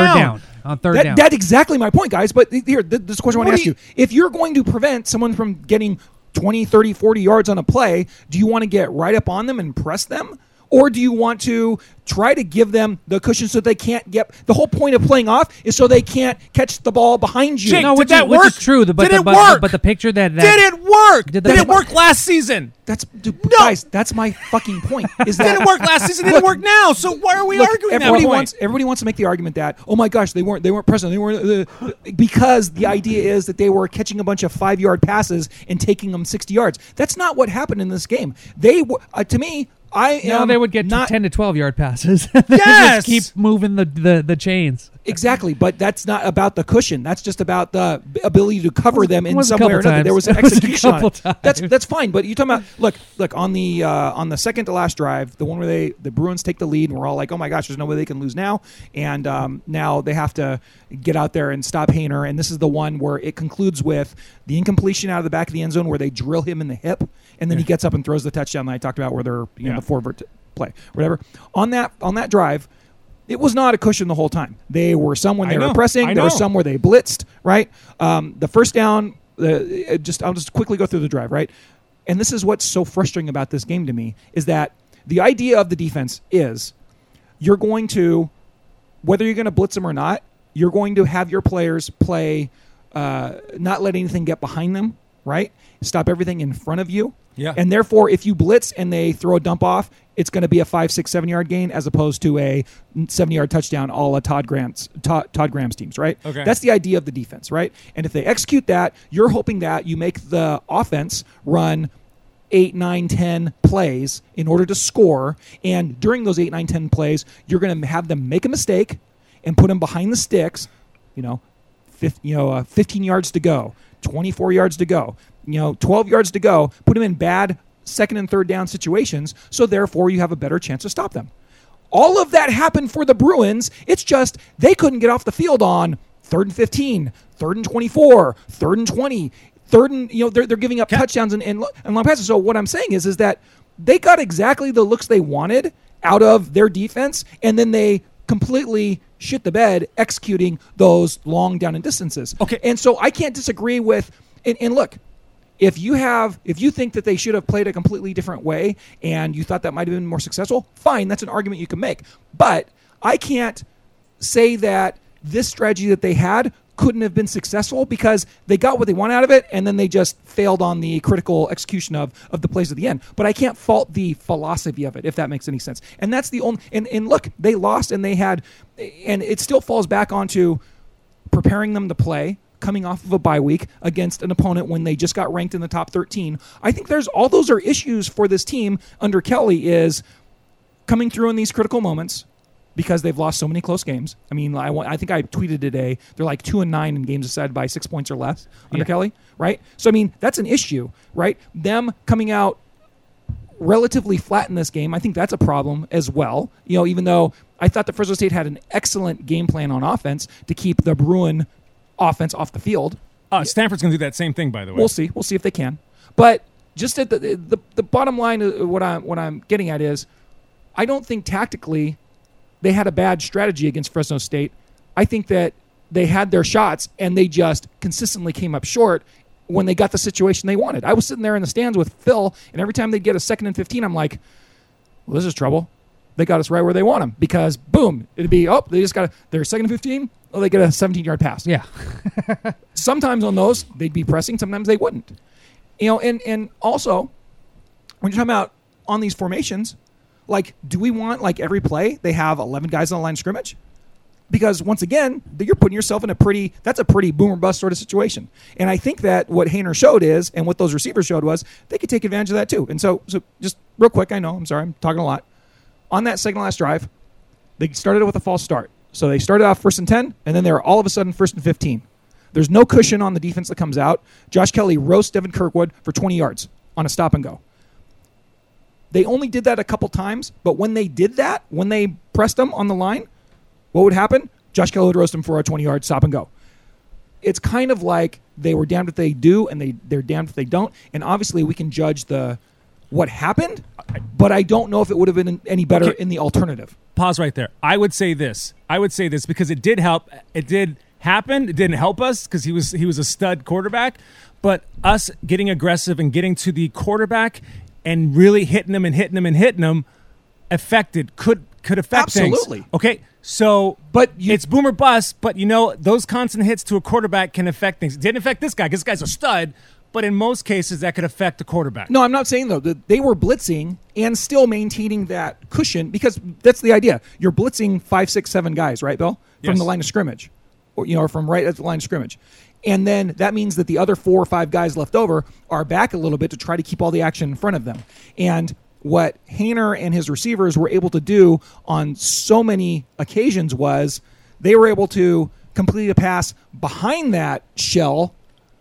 On third down. That's exactly my point, guys. But here, this is a question I want to ask you. If you're going to prevent someone from getting 20, 30, 40 yards on a play, do you want to get right up on them and press them? Or do you want to try to give them the cushion so they can't get... The whole point of playing off is so they can't catch the ball behind you. Jake, which is true. Did it work? But the picture that... Did it work? Did it work last season? Guys, that's my fucking point. Is that didn't work last season, didn't work now. So why are we arguing that point? Everybody wants to make the argument that, oh my gosh, they weren't pressing. They weren't because the idea is that they were catching a bunch of 5-yard passes and taking them 60 yards. That's not what happened in this game. They to me, they would get 10 to 12-yard passes. Yes! Just keep moving the chains. Exactly, but that's not about the cushion. That's just about the ability to cover them in some way or another. Times. There was an execution on it. Times. That's fine. But you're talking about look on the second to last drive, the one where the Bruins take the lead, and we're all like, oh my gosh, there's no way they can lose now, and now they have to get out there and stop Haener. And this is the one where it concludes with the incompletion out of the back of the end zone where they drill him in the hip, and then he gets up and throws the touchdown that I talked about, where they're the forward play, whatever. On that drive. It was not a cushion the whole time. They were some when they were pressing. There were some where they blitzed, right? The first down, I'll just quickly go through the drive, right? And this is what's so frustrating about this game to me, is that the idea of the defense is you're going to, whether you're going to blitz them or not, you're going to have your players play, not let anything get behind them, right? Stop everything in front of you. Yeah. And therefore, if you blitz and they throw a dump off, it's going to be a 5, 6, 7-yard gain as opposed to a 70-yard touchdown a la Todd Graham's teams, right? Okay. That's the idea of the defense, right? And if they execute that, you're hoping that you make the offense run 8, 9, 10 plays in order to score. And during those 8, 9, 10 plays, you're going to have them make a mistake and put them behind the sticks, 15 yards to go, 24 yards to go, 12 yards to go, put them in bad second and third down situations, so therefore you have a better chance to stop them. All of that happened for the Bruins. It's just they couldn't get off the field on 3rd and 15, 3rd and 24, 3rd and 20, 3rd and, they're giving up touchdowns and long passes. So what I'm saying is that they got exactly the looks they wanted out of their defense, and then they completely shit the bed executing those long down and distances. Okay. And so I can't disagree with, and look, if you think that they should have played a completely different way and you thought that might have been more successful, fine, that's an argument you can make. But I can't say that this strategy that they had couldn't have been successful because they got what they want out of it and then they just failed on the critical execution of the plays at the end. But I can't fault the philosophy of it, if that makes any sense. And that's the only... And look, they lost and they had... And it still falls back onto preparing them to play, coming off of a bye week against an opponent when they just got ranked in the top 13. I think all those are issues for this team under Kelly, is coming through in these critical moments because they've lost so many close games. I mean, I think I tweeted today, they're like 2-9 in games decided by 6 points or less under Kelly, right? So, I mean, that's an issue, right? Them coming out relatively flat in this game, I think that's a problem as well. Even though I thought that Fresno State had an excellent game plan on offense to keep the Bruin offense off the field. Stanford's going to do that same thing, by the way. We'll see if they can. But just at the bottom line, what I'm getting at is, I don't think tactically they had a bad strategy against Fresno State. I think that they had their shots and they just consistently came up short when they got the situation they wanted. I was sitting there in the stands with Phil, and every time they'd get a 2nd and 15, I'm like, well, this is trouble. They got us right where they want them, because boom, it'd be, they just got their 2nd and 15. Oh, they get a 17-yard pass. Yeah. Sometimes on those, they'd be pressing. Sometimes they wouldn't. And also, when you're talking about on these formations, Like, do we want, like, every play they have 11 guys on the line of scrimmage? Because, once again, you're putting yourself in a pretty boom or bust sort of situation. And I think that what Haener showed is, and what those receivers showed was, they could take advantage of that too. And so just real quick, I know, I'm sorry, I'm talking a lot. On that second last drive, they started with a false start. So they started off 1st and 10, and then they were all of a sudden 1st and 15. There's no cushion on the defense that comes out. Josh Kelly roasts Devin Kirkwood for 20 yards on a stop and go. They only did that a couple times, but when they did that, when they pressed them on the line, what would happen? Josh Kelly would roast him for a 20-yard stop and go. It's kind of like they were damned if they do, and they're damned if they don't. And obviously, we can judge what happened, but I don't know if it would have been any better in the alternative. Pause right there. I would say this because it did help. It did happen. It didn't help us because he was a stud quarterback. But us getting aggressive and getting to the quarterback and really hitting him could affect things. Absolutely. Okay, so it's boom or bust, but those constant hits to a quarterback can affect things. It didn't affect this guy because this guy's a stud, but in most cases that could affect the quarterback. No, I'm not saying, though, that they were blitzing and still maintaining that cushion, because that's the idea. You're blitzing 5, 6, 7 guys, right, Bill? From the line of scrimmage, or from right at the line of scrimmage. And then that means that the other 4 or 5 guys left over are back a little bit to try to keep all the action in front of them. And what Haener and his receivers were able to do on so many occasions was they were able to complete a pass behind that shell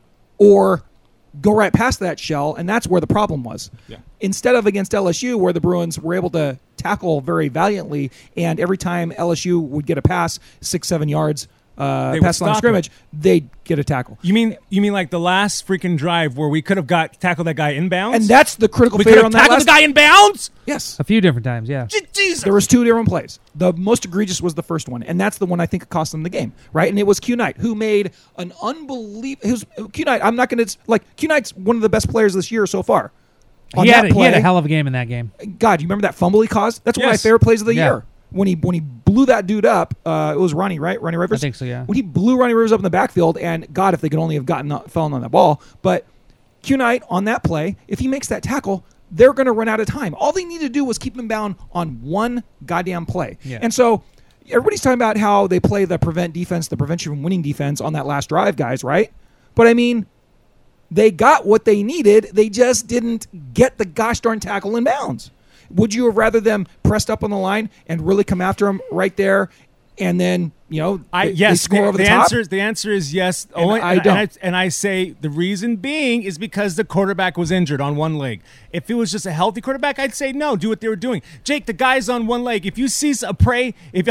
or go right past that shell, and that's where the problem was. Yeah. Instead of against LSU, where the Bruins were able to tackle very valiantly, and every time LSU would get a pass 6, 7 yards past the line of scrimmage, they'd get a tackle. You mean like the last freaking drive where we could have tackled that guy inbounds? And that's the critical we failure on that. We could have tackled the guy inbounds? Yes. A few different times, yeah. Jesus. There was 2 different plays. The most egregious was the first one, and that's the one I think cost them the game, right? And it was Q Knight, who made an unbelievable... Q Knight, I'm not going to... Q Knight's one of the best players this year so far. He had a hell of a game in that game. God, you remember that fumble he caused? That's one of my favorite plays of the year. When he blew that dude up, it was Ronnie, right? Ronnie Rivers? I think so, yeah. When he blew Ronnie Rivers up in the backfield, and God, if they could only have fallen on that ball. But Q Knight on that play, if he makes that tackle, they're going to run out of time. All they need to do was keep him bound on one goddamn play. Yeah. And so everybody's talking about how they play the prevent defense, the prevention from winning defense on that last drive, guys, right? But I mean, they got what they needed. They just didn't get the gosh darn tackle in bounds. Would you have rather them pressed up on the line and really come after him right there, and then they score over the top? The answer is yes. I don't. And I say the reason being is because the quarterback was injured on one leg. If it was just a healthy quarterback, I'd say no. Do what they were doing. Jake, the guy's on one leg. If you see a prey, if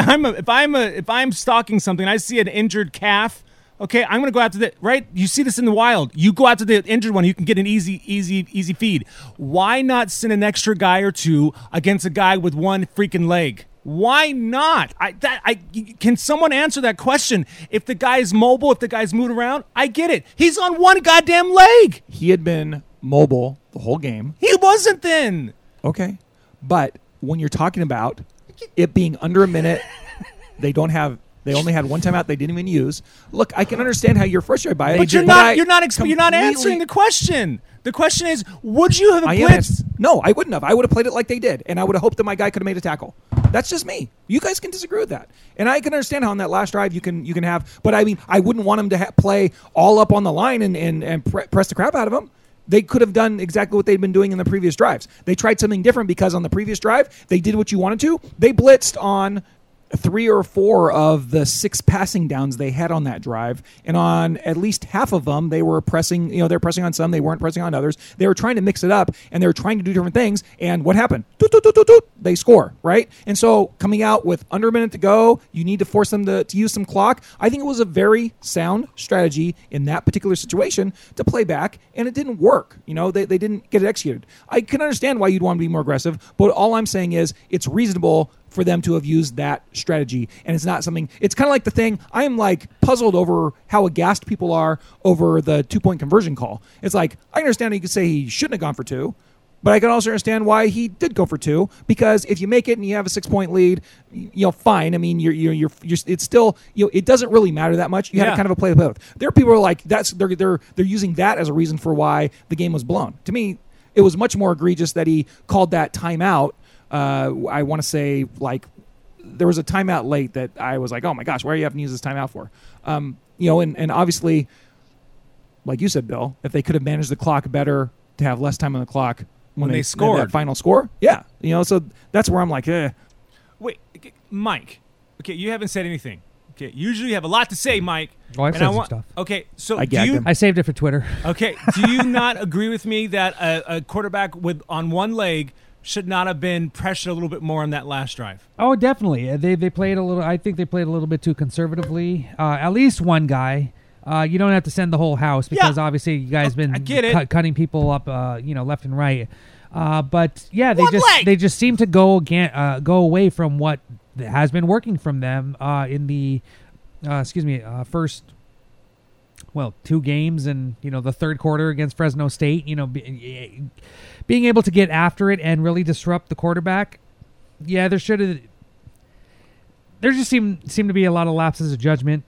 I'm stalking something, I see an injured calf. Okay, I'm going to go after the right. You see this in the wild. You go after the injured one. You can get an easy feed. Why not send an extra guy or 2 against a guy with one freaking leg? Why not? Can someone answer that question? If the guy's mobile, if the guy's moving around, I get it. He's on one goddamn leg. He had been mobile the whole game. He wasn't then. Okay, but when you're talking about it being under a minute, they only had one timeout they didn't even use. Look, I can understand how you're frustrated by it. But you're not answering the question. The question is, would you have blitzed? No, I wouldn't have. I would have played it like they did, and I would have hoped that my guy could have made a tackle. That's just me. You guys can disagree with that, and I can understand how on that last drive you can have. But I mean, I wouldn't want him to play all up on the line and press the crap out of him. They could have done exactly what they'd been doing in the previous drives. They tried something different because on the previous drive they did what you wanted to. They blitzed on 3 or 4 of the 6 passing downs they had on that drive, and on at least half of them, they were pressing. They're pressing on some, they weren't pressing on others. They were trying to mix it up, and they were trying to do different things. And what happened? They score, right? And so, coming out with under a minute to go, you need to force them to use some clock. I think it was a very sound strategy in that particular situation to play back, and it didn't work. They didn't get it executed. I can understand why you'd want to be more aggressive, but all I'm saying is it's reasonable for them to have used that strategy. And it's not something, it's kind of like the thing, I am like puzzled over how aghast people are over the 2-point conversion call. It's like, I understand you could say he shouldn't have gone for 2, but I can also understand why he did go for 2, because if you make it and you have a 6-point lead, fine. I mean, you're it's still, it doesn't really matter that much. You had kind of a play with. There are people who are like, they're using that as a reason for why the game was blown. To me, it was much more egregious that he called that timeout I want to say, like, there was a timeout late that I was like, oh my gosh, why are you having to use this timeout for? And obviously, like you said, Bill, if they could have managed the clock better to have less time on the clock when they scored that final score, yeah, so that's where I'm like, Wait, Mike. Okay, you haven't said anything. Okay, usually you have a lot to say, Mike. Oh, I've said some stuff. Okay, so I saved it for Twitter. Okay, do you not agree with me that a quarterback on one leg should not have been pressured a little bit more on that last drive? Oh, definitely. They played a little. I think they played a little bit too conservatively. At least one guy. You don't have to send the whole house because obviously you guys been cutting people up, left and right. But yeah, they just seem to go away from what has been working from them in the first 2 games, and the third quarter against Fresno State. Being able to get after it and really disrupt the quarterback. Yeah, there just seemed to be a lot of lapses of judgment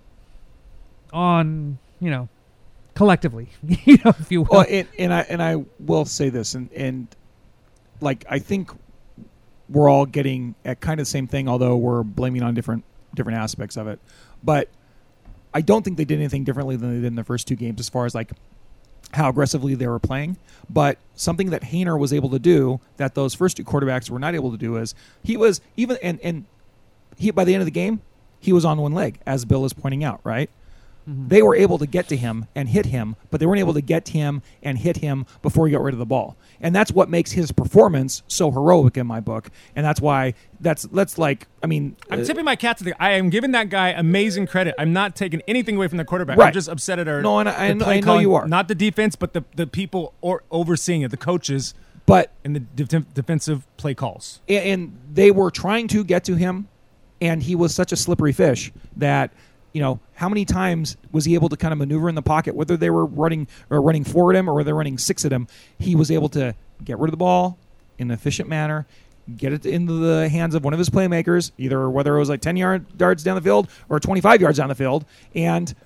on collectively, if you will. Well, and I will say this, and like I think we're all getting at kind of the same thing, although we're blaming on different aspects of it. But I don't think they did anything differently than they did in the first 2 games as far as like how aggressively they were playing. But something that Haener was able to do that those first 2 quarterbacks were not able to do is he was even and he by the end of the game he was on one leg, as Bill is pointing out, right? Mm-hmm. They were able to get to him and hit him, but they weren't able to get to him and hit him before he got rid of the ball. And that's what makes his performance so heroic in my book. And that's why that's like, I mean... I'm tipping my hat to the... I am giving that guy amazing credit. I'm not taking anything away from the quarterback. Right. I'm just upset at our... No, and I know you are. Not the defense, but the people overseeing it, the coaches, but and the defensive play calls. And they were trying to get to him, and he was such a slippery fish that... how many times was he able to kind of maneuver in the pocket, whether they were running forward him or whether they're running 6 at him, he was able to get rid of the ball in an efficient manner, get it into the hands of one of his playmakers, either whether it was like 10 yards down the field or 25 yards down the field, and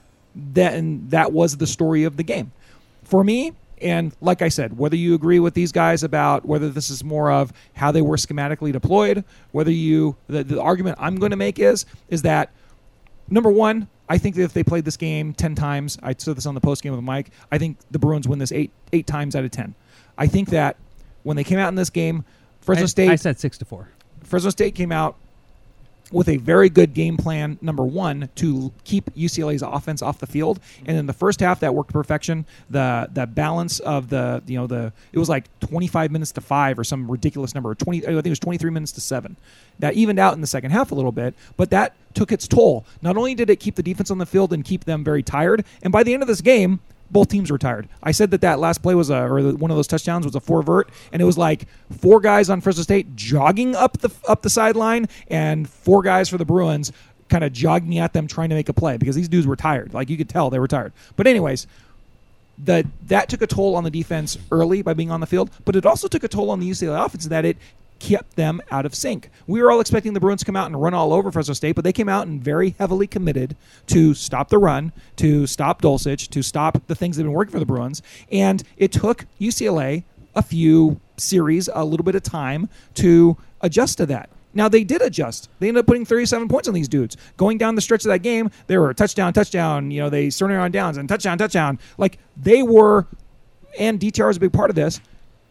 that was the story of the game. For me, and like I said, whether you agree with these guys about whether this is more of how they were schematically deployed, whether the argument I'm going to make is that number one, I think that if they played this game 10 times, I said this on the post game with Mike, I think the Bruins win this 8 times out of 10. I think that when they came out in this game, Fresno State... I said 6-4. Fresno State came out with a very good game plan, number one, to keep UCLA's offense off the field. And in the first half, that worked to perfection. The balance of it was like 25 minutes to 5 or some ridiculous number. I think it was 23 minutes to 7. That evened out in the second half a little bit, but that took its toll. Not only did it keep the defense on the field and keep them very tired, and by the end of this game, both teams were tired. I said that last play was one of those touchdowns was a 4-vert, and it was like 4 guys on Fresno State jogging up the sideline and 4 guys for the Bruins kind of jogging at them trying to make a play because these dudes were tired. Like you could tell they were tired. But anyways, that took a toll on the defense early by being on the field, but it also took a toll on the UCLA offense that it kept them out of sync. We were all expecting the Bruins to come out and run all over Fresno State, but they came out and very heavily committed to stop the run, to stop Dulcich, to stop the things that have been working for the Bruins. And it took UCLA a few series, a little bit of time to adjust to that. Now, they did adjust. They ended up putting 37 points on these dudes. Going down the stretch of that game, they were touchdown, they started on downs and touchdown. Like, they were, and DTR was a big part of this,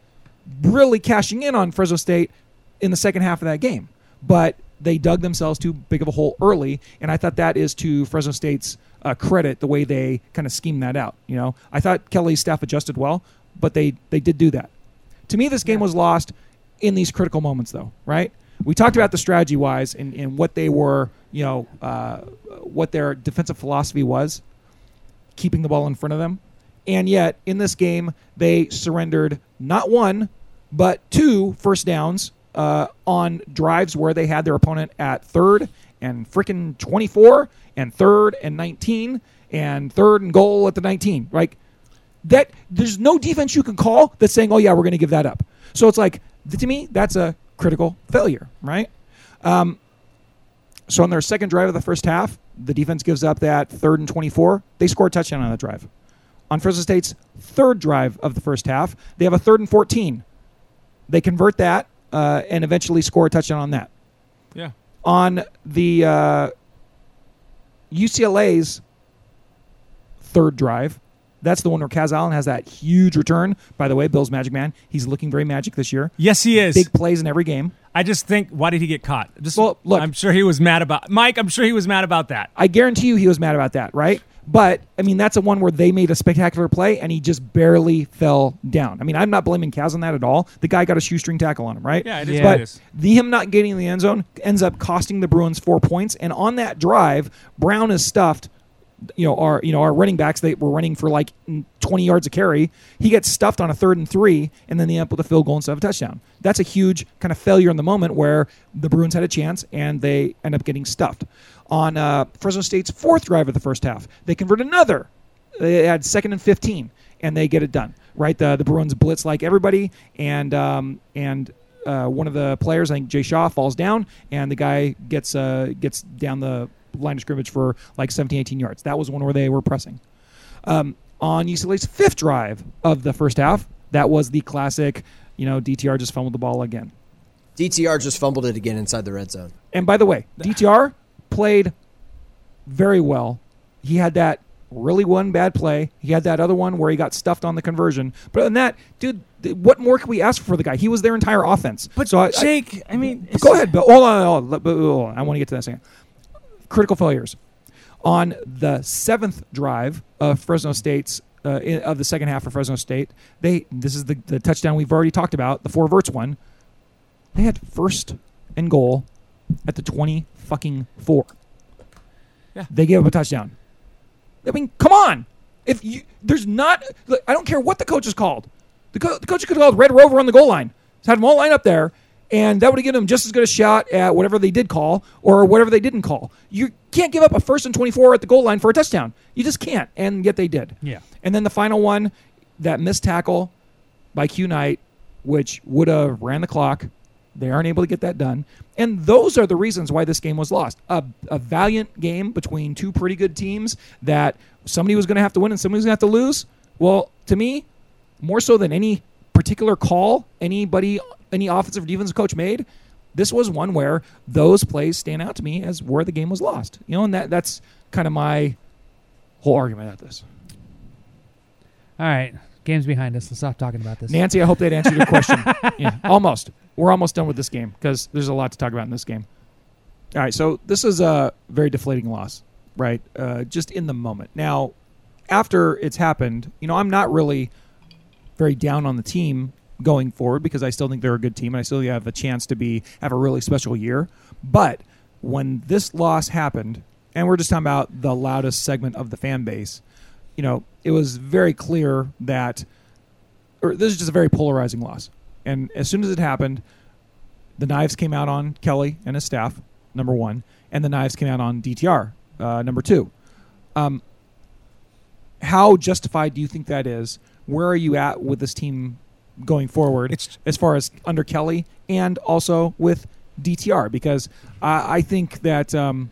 really cashing in on Fresno State in the second half of that game. But they dug themselves too big of a hole early, and I thought that is to Fresno State's credit, the way they kind of schemed that out. I thought Kelly's staff adjusted well, but they did do that. To me, this game was lost in these critical moments, though, right? We talked about the strategy-wise and what they were, what their defensive philosophy was, keeping the ball in front of them. And yet, in this game, they surrendered not 1, but 2 first downs on drives where they had their opponent at 3rd and frickin' 24 and 3rd and 19 and 3rd and goal at the 19. Like, that, there's no defense you can call that's saying, oh, yeah, we're going to give that up. So it's like, to me, that's a critical failure, right? So on their second drive of the first half, the defense gives up that 3rd and 24. They score a touchdown on that drive. On Fresno State's third drive of the first half, they have a 3rd and 14. They convert that and eventually score a touchdown on that. Yeah. On the UCLA's third drive, that's the one where Kaz Allen has that huge return. By the way, Bill's Magic Man. He's looking very magic this year. Yes, he is. Big plays in every game. I just think, why did he get caught? Well, look. I'm sure he was mad about Mike. I'm sure he was mad about that. I guarantee you he was mad about that, right? But, I mean, that's a one where they made a spectacular play, and he just barely fell down. I mean, I'm not blaming Kaz on that at all. The guy got a shoestring tackle on him, right? Yeah, it is. But It is. him not getting in the end zone ends up costing the Bruins 4 points. And on that drive, Brown is stuffed. Our running backs, they were running for like 20 yards a carry. He gets stuffed on a 3rd and 3, and then they end up with a field goal instead of a touchdown. That's a huge kind of failure in the moment where the Bruins had a chance and they end up getting stuffed. On Fresno State's 4th drive of the first half, they convert another. They had 2nd and 15, and they get it done. Right, the Bruins blitz like everybody, and one of the players, I think Jay Shaw, falls down, and the guy gets down the line of scrimmage for like 17, 18 yards. That was one where they were pressing. On UCLA's 5th drive of the first half, that was the classic, DTR just fumbled the ball again. DTR just fumbled it again inside the red zone. And by the way, DTR played very well. He had that really one bad play. He had that other one where he got stuffed on the conversion. But other than that, dude, what more can we ask for the guy? He was their entire offense. But so Jake, go ahead, but hold on. I want to get to that second. Critical failures. On the 7th drive of Fresno State's of the second half for Fresno State, this is the touchdown we've already talked about, the 4 verts one. They had 1st and goal at the 20-4. Yeah. They gave up a touchdown. I mean, come on. I don't care what the coach is called. The coach could have called Red Rover on the goal line. Just had them all line up there. And that would have given them just as good a shot at whatever they did call or whatever they didn't call. You can't give up a 1st and 24 at the goal line for a touchdown. You just can't, and yet they did. Yeah. And then the final one, that missed tackle by Q Knight, which would have ran the clock. They aren't able to get that done. And those are the reasons why this game was lost. A valiant game between two pretty good teams that somebody was going to have to win and somebody was going to have to lose. Well, to me, more so than any particular call any offensive or defensive coach made, this was one where those plays stand out to me as where the game was lost. And that's kind of my whole argument at this. All right. Game's behind us. Let's stop talking about this. Nancy, I hope that answered your question. Yeah, almost. We're almost done with this game because there's a lot to talk about in this game. All right, so this is a very deflating loss, right? Just in the moment. Now, after it's happened, I'm not really very down on the team going forward because I still think they're a good team and I still have a chance to have a really special year. But when this loss happened, and we're just talking about the loudest segment of the fan base, it was very clear that this is just a very polarizing loss. And as soon as it happened, the knives came out on Kelly and his staff, number one, and the knives came out on DTR, number two. How justified do you think that is? Where are you at with this team going forward as far as under Kelly and also with DTR? Because I think that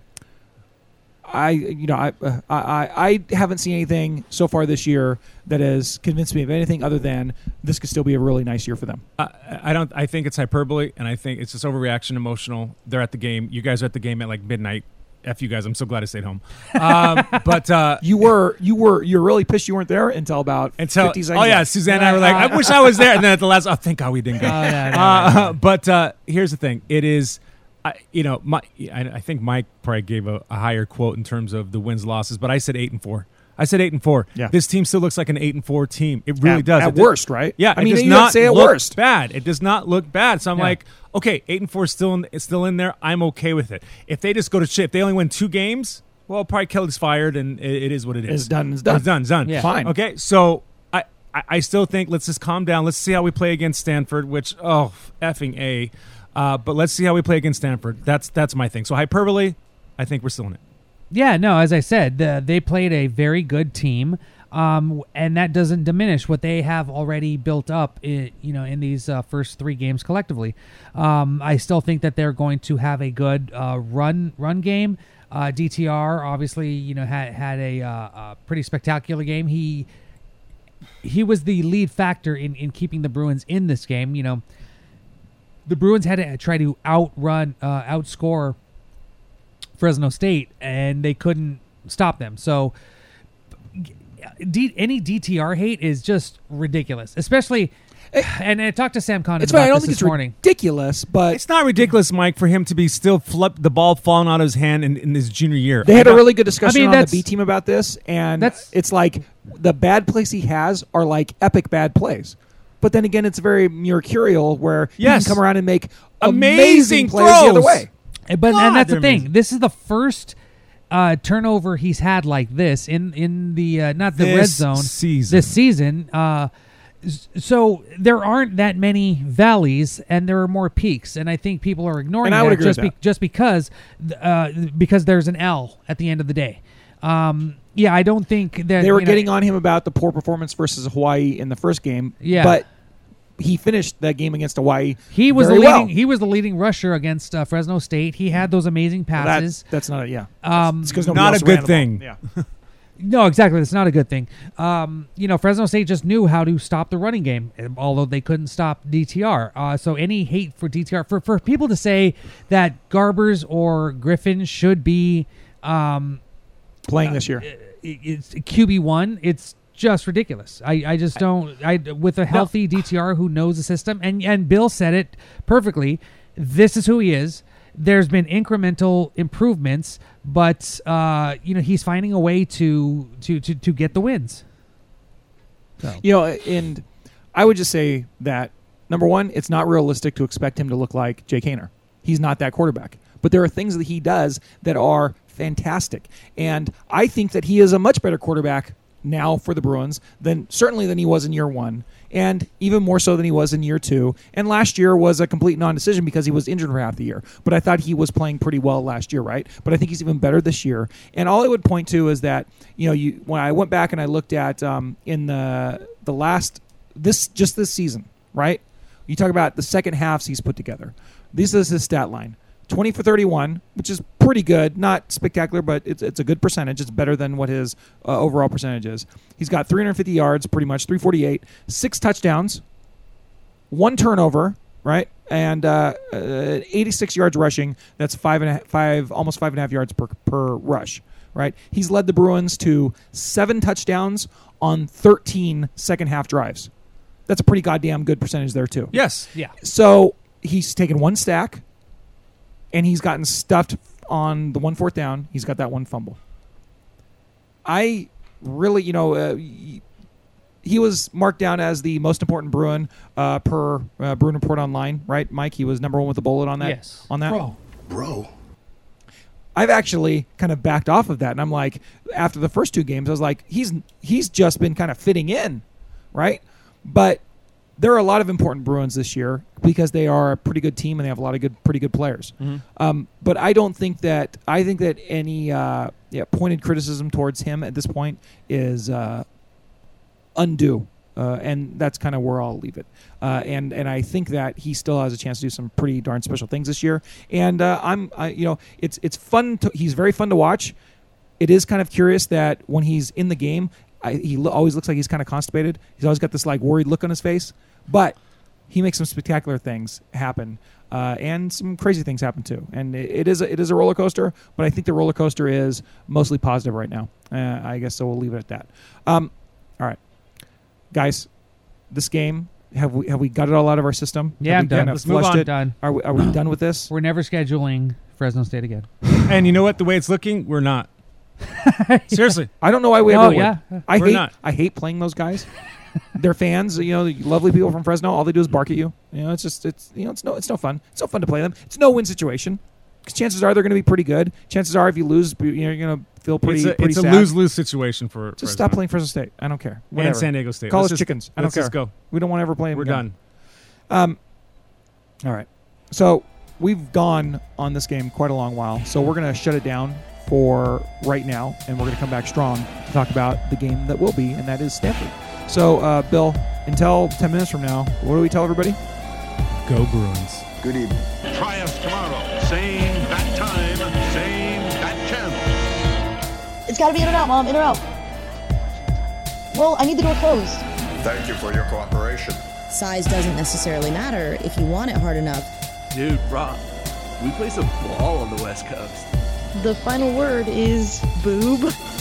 I haven't seen anything so far this year that has convinced me of anything other than this could still be a really nice year for them. I think it's hyperbole, and I think it's just overreaction, emotional. They're at the game. You guys are at the game at like midnight. F you guys. I'm so glad I stayed home. But you're really pissed you weren't there until 50 seconds. Oh yeah, Suzanne and I were like, I wish I was there. And then at the last, thank God we didn't go. But here's the thing. It is, I think Mike probably gave a higher quote in terms of the wins losses, but I said 8-4. I said 8-4. Yeah. This team still looks like an 8-4 team. It really does. At worst, right? Yeah. I mean, it does you not say at look worst. bad. It does not look bad. So I'm like, okay, 8-4 is still in there. I'm okay with it. If they just go to shit, if they only win 2 games, well, probably Kelly's fired, and it is what it is. It's done. It's done. It's done. Yeah. Fine. Okay, so I still think let's just calm down. Let's see how we play against Stanford, which effing A. But let's see how we play against Stanford. That's my thing. So hyperbole, I think we're still in it. Yeah, no, as I said, they played a very good team, and that doesn't diminish what they have already built up in these first 3 games collectively. I still think that they're going to have a good run game. DTR obviously, had a pretty spectacular game. He was the lead factor in keeping the Bruins in this game. the Bruins had to try to outscore Fresno State, and they couldn't stop them. So any DTR hate is just ridiculous, especially. And I talked to Sam Condon about this morning. Ridiculous, but it's not ridiculous, Mike, for him to be still the ball falling out of his hand in his junior year. They had a really good discussion on the B team about this, and it's like the bad plays he has are like epic bad plays. But then again, it's very mercurial where he can come around and make amazing plays the other way. And that's the thing. This is the first turnover he's had like this in the not the red zone this season. So there aren't that many valleys, and there are more peaks, and I think people are ignoring that just because there's an L at the end of the day. I don't think that they were getting on him about the poor performance versus Hawaii in the first game. Yeah, but he finished that game against Hawaii. He was very well. He was the leading rusher against Fresno State. He had those amazing passes. That's not it's because not a good thing. Yeah. No, exactly. That's not a good thing. Fresno State just knew how to stop the running game, although they couldn't stop DTR. So any hate for DTR, for people to say that Garbers or Griffin should be playing this year, it's QB1, it's just ridiculous. I just don't. With a healthy DTR who knows the system, and Bill said it perfectly. This is who he is. There's been incremental improvements, but he's finding a way to get the wins. So. And I would just say that number one, it's not realistic to expect him to look like Jake Haener. He's not that quarterback. But there are things that he does that are fantastic, and I think that he is a much better quarterback now for the Bruins than he was in year one, and even more so than he was in year two. And last year was a complete non-decision because he was injured for half the year. But I thought he was playing pretty well last year, right? But I think he's even better this year. And all I would point to is that when I went back and I looked at in the last this season, right? You talk about the second halves he's put together. This is his stat line. 20 for 31, which is pretty good. Not spectacular, but it's a good percentage. It's better than what his overall percentage is. He's got 350 yards, pretty much, 348, 6 touchdowns, 1 turnover, right? And 86 yards rushing. That's almost 5.5 yards per rush, right? He's led the Bruins to 7 touchdowns on 13 second-half drives. That's a pretty goddamn good percentage there, too. Yes. Yeah. So he's taken 1 stack, and he's gotten stuffed on the 1 4th down. He's got that 1 fumble. I really, he was marked down as the most important Bruin per Bruin Report Online, right, Mike? He was number 1 with the bullet on that. Yes. On that. Bro. I've actually kind of backed off of that, and I'm like, after the first 2 games, I was like, he's just been kind of fitting in, right? But there are a lot of important Bruins this year because they are a pretty good team and they have a lot of pretty good players. Mm-hmm. But I think that any pointed criticism towards him at this point is undue, and that's kind of where I'll leave it. And I think that he still has a chance to do some pretty darn special things this year. And it's fun. He's very fun to watch. It is kind of curious that when he's in the game, he always looks like he's kind of constipated. He's always got this like worried look on his face, but he makes some spectacular things happen, and some crazy things happen too. And it is a roller coaster, but I think the roller coaster is mostly positive right now. I guess so. We'll leave it at that. All right, guys, this game have we got it all out of our system? Yeah, I'm done. Let's move on. Done. Are we done with this? We're never scheduling Fresno State again. And you know what? The way it's looking, we're not. Seriously, I don't know why we ever would. Yeah. I hate playing those guys. They're fans, the lovely people from Fresno. All they do is bark at you. It's no fun. It's no fun to play them. It's no win situation because chances are they're going to be pretty good. Chances are if you lose, you're going to feel pretty sad. It's a lose-lose situation for just Fresno. Stop playing Fresno State. I don't care. Whatever. And San Diego State. Call us chickens. I don't care. Let's go. We don't want to ever play them. We're done. All right. So we've gone on this game quite a long while. So we're going to shut it down for right now, and we're going to come back strong to talk about the game that will be, and that is Stanford. So, Bill, until 10 minutes from now, what do we tell everybody? Go Bruins. Good evening. Try us tomorrow. Same bat time, same bat channel. It's got to be in or out, Mom. In or out. Well, I need the door closed. Thank you for your cooperation. size doesn't necessarily matter if you want it hard enough. Dude, Rob, we play some ball on the West Coast. The final word is boob.